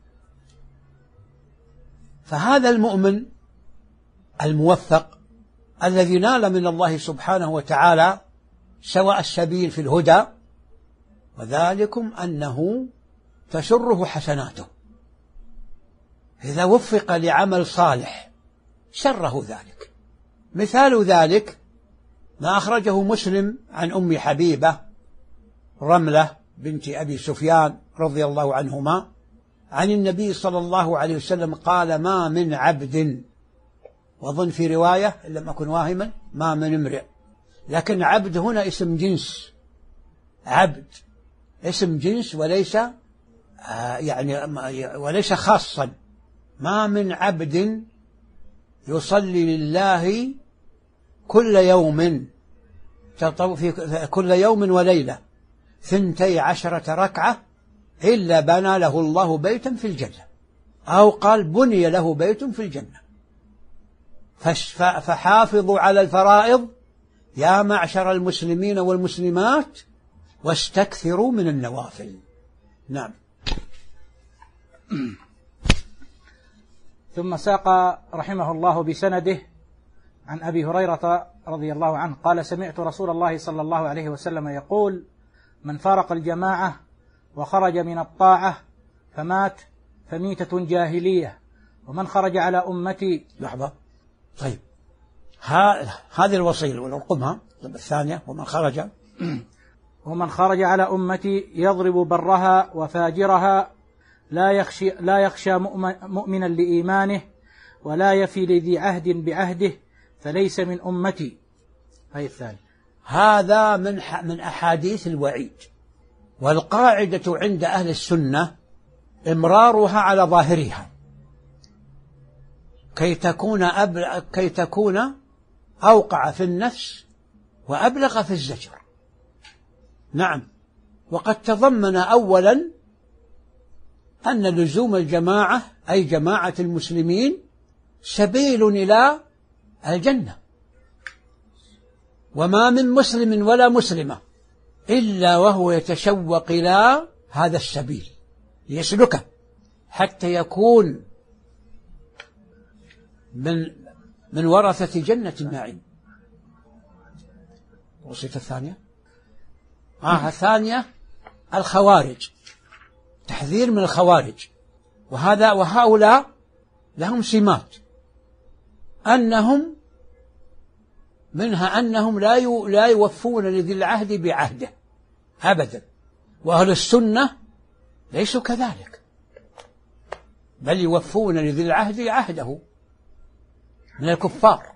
فهذا المؤمن الموفق الذي نال من الله سبحانه وتعالى سواء السبيل في الهدى، وذلكم أنه تسره حسناته، إذا وفق لعمل صالح سره ذلك. مثال ذلك ما أخرجه مسلم عن أم حبيبة رملة بنت أبي سفيان رضي الله عنهما عن النبي صلى الله عليه وسلم قال: ما من عبد، وظن في رواية إن لم أكن واهما ما من امرئ، لكن عبد هنا اسم جنس، عبد اسم جنس وليس آه يعني وليس خاصا. ما من عبد يصلي لله كل يوم في كل يوم وليلة ثنتي عشرة ركعة إلا بنى له الله بيتا في الجنة، أو قال بني له بيت في الجنة. فحافظوا على الفرائض يا معشر المسلمين والمسلمات واستكثروا من النوافل. نعم. ثم ساق رحمه الله بسنده عن أبي هريرة رضي الله عنه قال: سمعت رسول الله صلى الله عليه وسلم يقول: من فارق الجماعة وخرج من الطاعة فمات فميتة جاهلية، ومن خرج على أمتي. لحظة، طيب هذه الوصية ونرقمها الثانية: ومن خرج ومن خرج على أمتي يضرب برها وفاجرها لا يخشى, لا يخشى مؤمنا لإيمانه ولا يفي لذي عهد بعهده فليس من أمتي. هذه الثانية. هذا من من أحاديث الوعيد، والقاعدة عند أهل السنة إمرارها على ظاهرها كي تكون أبلغ كي تكون أوقع في النفس وأبلغ في الزجر. نعم. وقد تضمن أولا أن لزوم الجماعة أي جماعة المسلمين سبيل إلى الجنة، وما من مسلم ولا مسلمة إلا وهو يتشوق إلى هذا السبيل ليسلكه حتى يكون من من ورثة جنة النعيم. وصية الثانية آه الثانية الخوارج، تحذير من الخوارج. وهذا وهؤلاء لهم سمات، أنهم منها أنهم لا لا يوفون لذي العهد بعهده أبدا، وأهل السنة ليسوا كذلك، بل يوفون لذي العهد عهده من الكفار.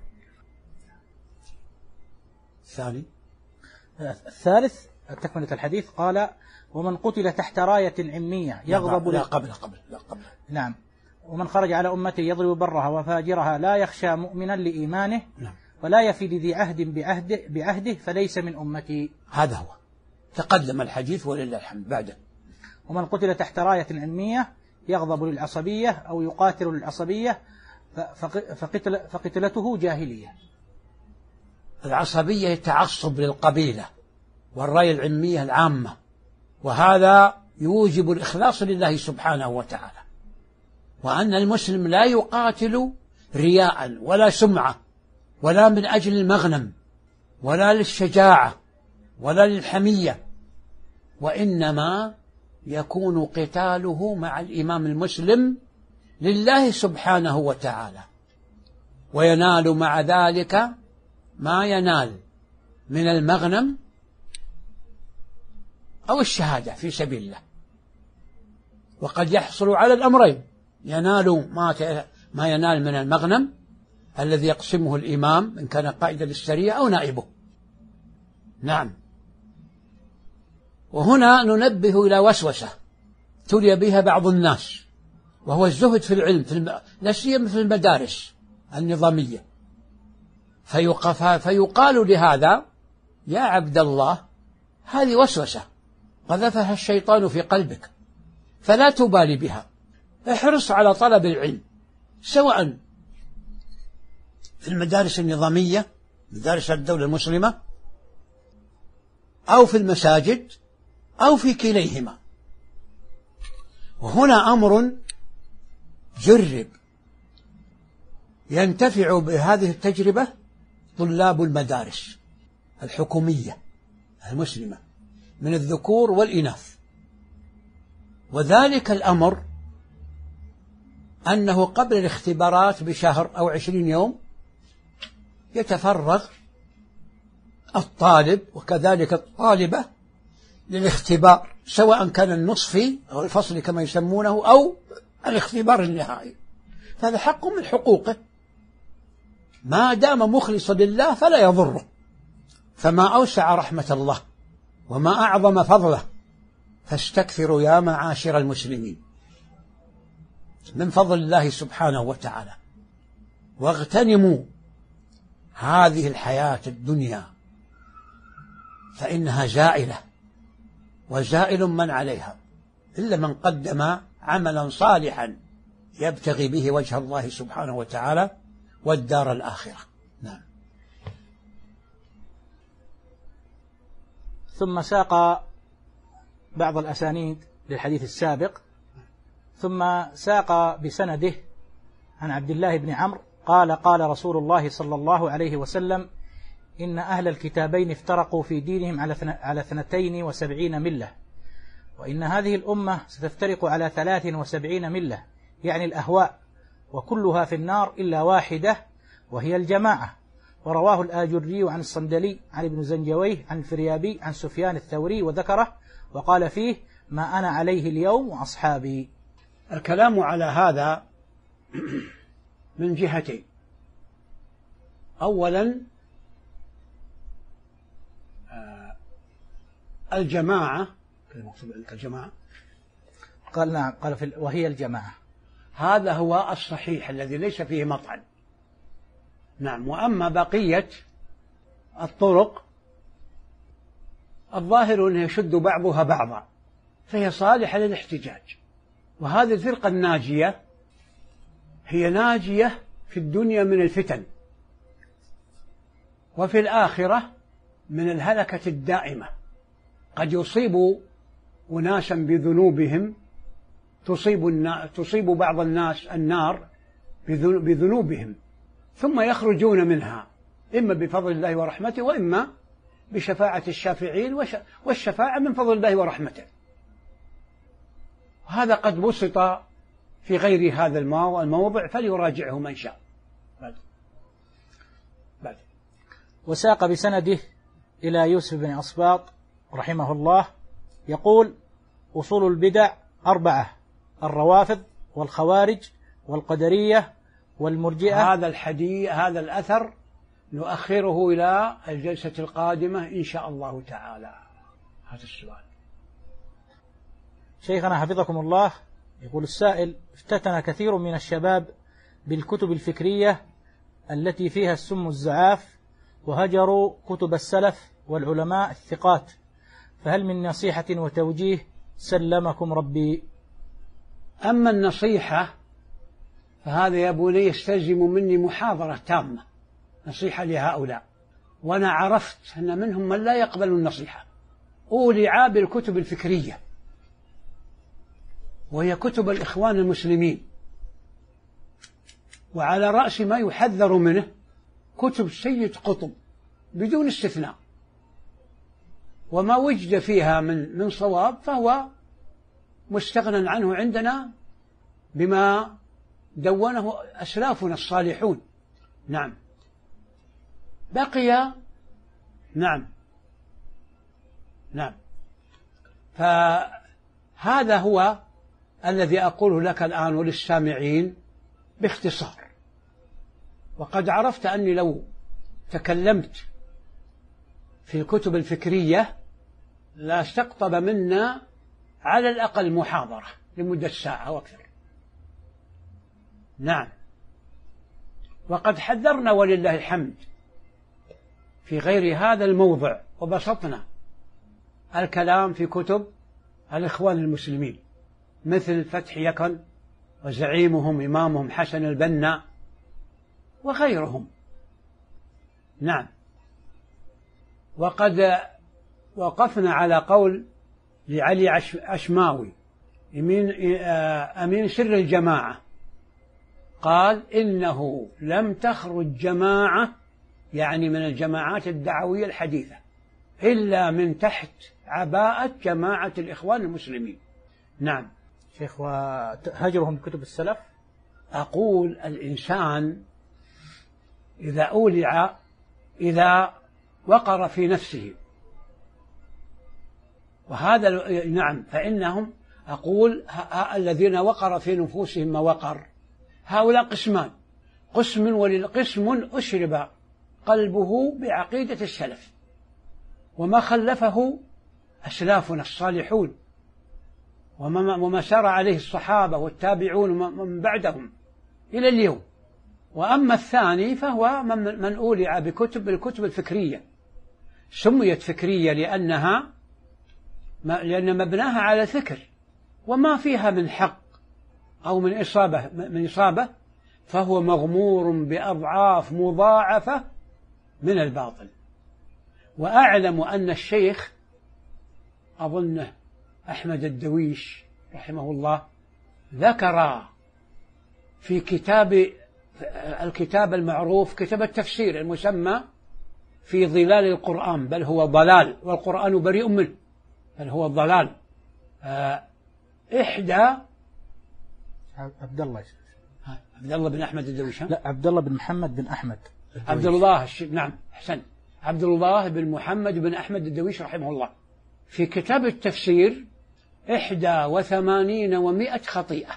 الثاني الثالث تكملة الحديث قال: ومن قتل تحت راية عمية يغضب. لا قبل قبل لا قبل نعم. ومن خرج على أمته يضرب برها وفاجرها لا يخشى مؤمنا لإيمانه نعم. ولا يفي لذي عهد بعهده, بعهده فليس من أمتي. هذا هو تقدم الحديث ولله الحمد. بعده: ومن قتل تحت راية عمية يغضب للعصبية أو يقاتل للعصبية فقتل فقتلته جاهلية. العصبية تعصب للقبيلة والرأي العلمية العامة، وهذا يوجب الإخلاص لله سبحانه وتعالى، وأن المسلم لا يقاتل رياء ولا سمعة ولا من أجل المغنم ولا للشجاعة ولا للحمية، وإنما يكون قتاله مع الإمام المسلم لله سبحانه وتعالى، وينال مع ذلك ما ينال من المغنم أو الشهادة في سبيل الله. وقد يحصل على الأمرين، ينال ما ما ينال من المغنم الذي يقسمه الإمام إن كان قائدا للسرية أو نائبه. نعم. وهنا ننبه إلى وسوسة تلي بها بعض الناس، وهو الزهد في العلم في الم... لا سيما في المدارس النظامية، فيقف... فيقال لهذا: يا عبد الله، هذه وسوسة قذفها الشيطان في قلبك فلا تبالي بها، احرص على طلب العلم، سواء في المدارس النظامية مدارس الدولة المسلمة أو في المساجد أو في كليهما. وهنا أمر جرب ينتفع بهذه التجربة طلاب المدارس الحكومية المسلمة من الذكور والإناث، وذلك الأمر أنه قبل الاختبارات بشهر أو عشرين يوم يتفرغ الطالب وكذلك الطالبة للاختبار، سواء كان النصفي أو الفصل كما يسمونه أو الاختبار النهائي، فهذا حق من حقوقه، ما دام مخلصا لله فلا يضره. فما أوسع رحمة الله وما أعظم فضله، فاستكثروا يا معاشر المسلمين من فضل الله سبحانه وتعالى، واغتنموا هذه الحياة الدنيا فإنها زائلة، وزائل من عليها، إلا من قدم عملا صالحا يبتغي به وجه الله سبحانه وتعالى والدار الآخرة. نعم. ثم ساق بعض الأسانيد للحديث السابق، ثم ساق بسنده عن عبد الله بن عمرو قال: قال رسول الله صلى الله عليه وسلم: إن أهل الكتابين افترقوا في دينهم على اثنتين وسبعين ملة، وإن هذه الأمة ستفترق على ثلاث وسبعين ملة، يعني الأهواء، وكلها في النار إلا واحدة وهي الجماعة. ورواه الآجري عن الصندلي عن ابن زنجويه عن الفريابي عن سفيان الثوري وذكره، وقال فيه: ما أنا عليه اليوم وأصحابي. الكلام على هذا من جهتين. أولا الجماعة، الجماعة قال نعم، قال في وهي الجماعة، هذا هو الصحيح الذي ليس فيه مطعن. نعم. وأما بقية الطرق الظاهر أنه يشد بعضها بعضا، فهي صالحة للاحتجاج. وهذه الفرقة الناجية هي ناجية في الدنيا من الفتن، وفي الآخرة من الهلكة الدائمة. قد يصيب أناسا بذنوبهم، تصيب, تصيب بعض الناس النار بذنوبهم، ثم يخرجون منها إما بفضل الله ورحمته، وإما بشفاعة الشافعين، والشفاعة من فضل الله ورحمته. هذا قد بسط في غير هذا الموضع، فليراجعه من شاء. بعد. بعد. وساق بسنده إلى يوسف بن أصباط رحمه الله يقول: أصول البدع أربعة: الروافض والخوارج والقدرية والمرجئة. هذا الحديث هذا الأثر نؤخره إلى الجلسة القادمة إن شاء الله تعالى. هذا السؤال. شيخنا حفظكم الله، يقول السائل: افتتن كثير من الشباب بالكتب الفكرية التي فيها السم الزعاف، وهجروا كتب السلف والعلماء الثقات، فهل من نصيحة وتوجيه سلمكم ربي؟ أما النصيحة فهذا يا بني يستلزم مني محاضرة تامة، نصيحة لهؤلاء، وأنا عرفت أن منهم من لا يقبل النصيحة، أولع بالكتب الفكرية وهي كتب الإخوان المسلمين، وعلى رأس ما يحذر منه كتب سيد قطب بدون استثناء، وما وجد فيها من من صواب فهو مستغنى عنه عندنا بما دونه أسلافنا الصالحون. نعم. بقي نعم نعم فهذا هو الذي أقوله لك الآن وللسامعين باختصار، وقد عرفت أني لو تكلمت في الكتب الفكرية لا استقطب منا على الأقل محاضرة لمدة ساعة وأكثر. نعم. وقد حذرنا ولله الحمد في غير هذا الموضع وبسطنا الكلام في كتب الإخوان المسلمين مثل فتح يكن وزعيمهم إمامهم حسن البنا وغيرهم. نعم. وقد وقفنا على قول لعلي عشماوي أمين سر الجماعة، قال إنه لم تخرج جماعة يعني من الجماعات الدعوية الحديثة إلا من تحت عباءة جماعة الإخوان المسلمين. نعم. شيخ، وهجرهم كتب السلف؟ أقول الإنسان إذا أولع إذا وقر في نفسه، وهذا نعم فإنهم أقول الذين وقر في نفوسهم ما وقر هؤلاء قسمان، قسم وللقسم أشرب قلبه بعقيدة السلف وما خلفه أسلافنا الصالحون وما, وما سار عليه الصحابة والتابعون من بعدهم إلى اليوم. وأما الثاني فهو من, من أولع بكتب الكتب الفكرية، سميت فكرية لأنها لأن مبناها على الفكر وما فيها من حق أو من إصابة من إصابة فهو مغمور بأضعاف مضاعفة من الباطل. وأعلم أن الشيخ أظنه أحمد الدويش رحمه الله ذكر في كتاب الكتاب المعروف كتاب التفسير المسمى في ظلال القرآن، بل هو ضلال والقرآن بريء منه، بل هو ضلال. إحدى عبد الله عبد الله بن أحمد الدويش، لا عبد الله بن محمد بن أحمد الدويش. عبد الله الش... نعم حسن عبد الله بن محمد بن أحمد الدويش رحمه الله في كتاب التفسير إحدى وثمانين ومائة خطيئة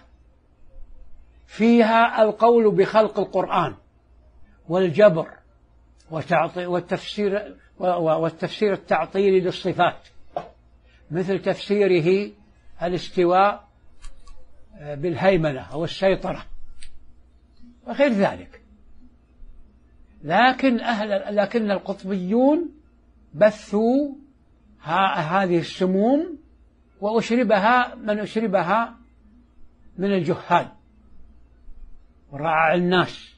فيها القول بخلق القرآن والجبر والتفسير والتفسير التعطيلي للصفات، مثل تفسيره الاستواء بالهيمنة أو السيطرة وغير ذلك. لكن أهل لكن القطبيون بثوا هذه السموم وأشربها من أشربها من الجهال ورعاع الناس.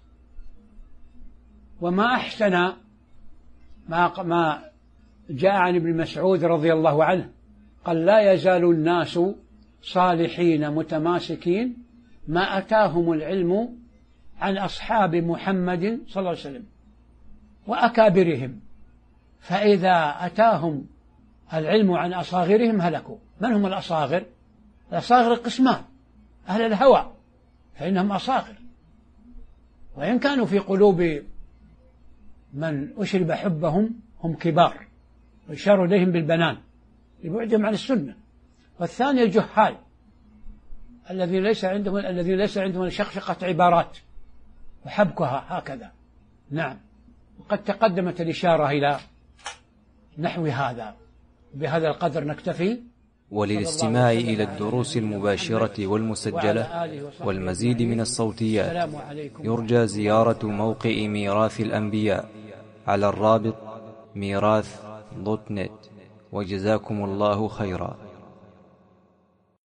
وما أحسن ما ما جاء عن ابن مسعود رضي الله عنه قال لا يزال الناس صالحين متماسكين ما أتاهم العلم عن أصحاب محمد صلى الله عليه وسلم وأكابرهم، فإذا أتاهم العلم عن أصاغرهم هلكوا. من هم الأصاغر؟ الأصاغر قسمان، أهل الهوى فإنهم أصاغر، وإن كانوا في قلوب من أشرب حبهم هم كبار ويشار إليهم بالبنان لبعدهم عن السنة. والثاني الجهال الذين ليس عندهم الذين ليس عندهم شقشقة عبارات وحبكها هكذا. نعم. وقد تقدمت الإشارة إلى نحو هذا. بهذا القدر نكتفي. وللاستماع إلى الدروس المباشرة والمسجلة والمزيد من الصوتيات يرجى زيارة موقع ميراث الأنبياء على الرابط ميراث دوت نت. وجزاكم الله خيرا.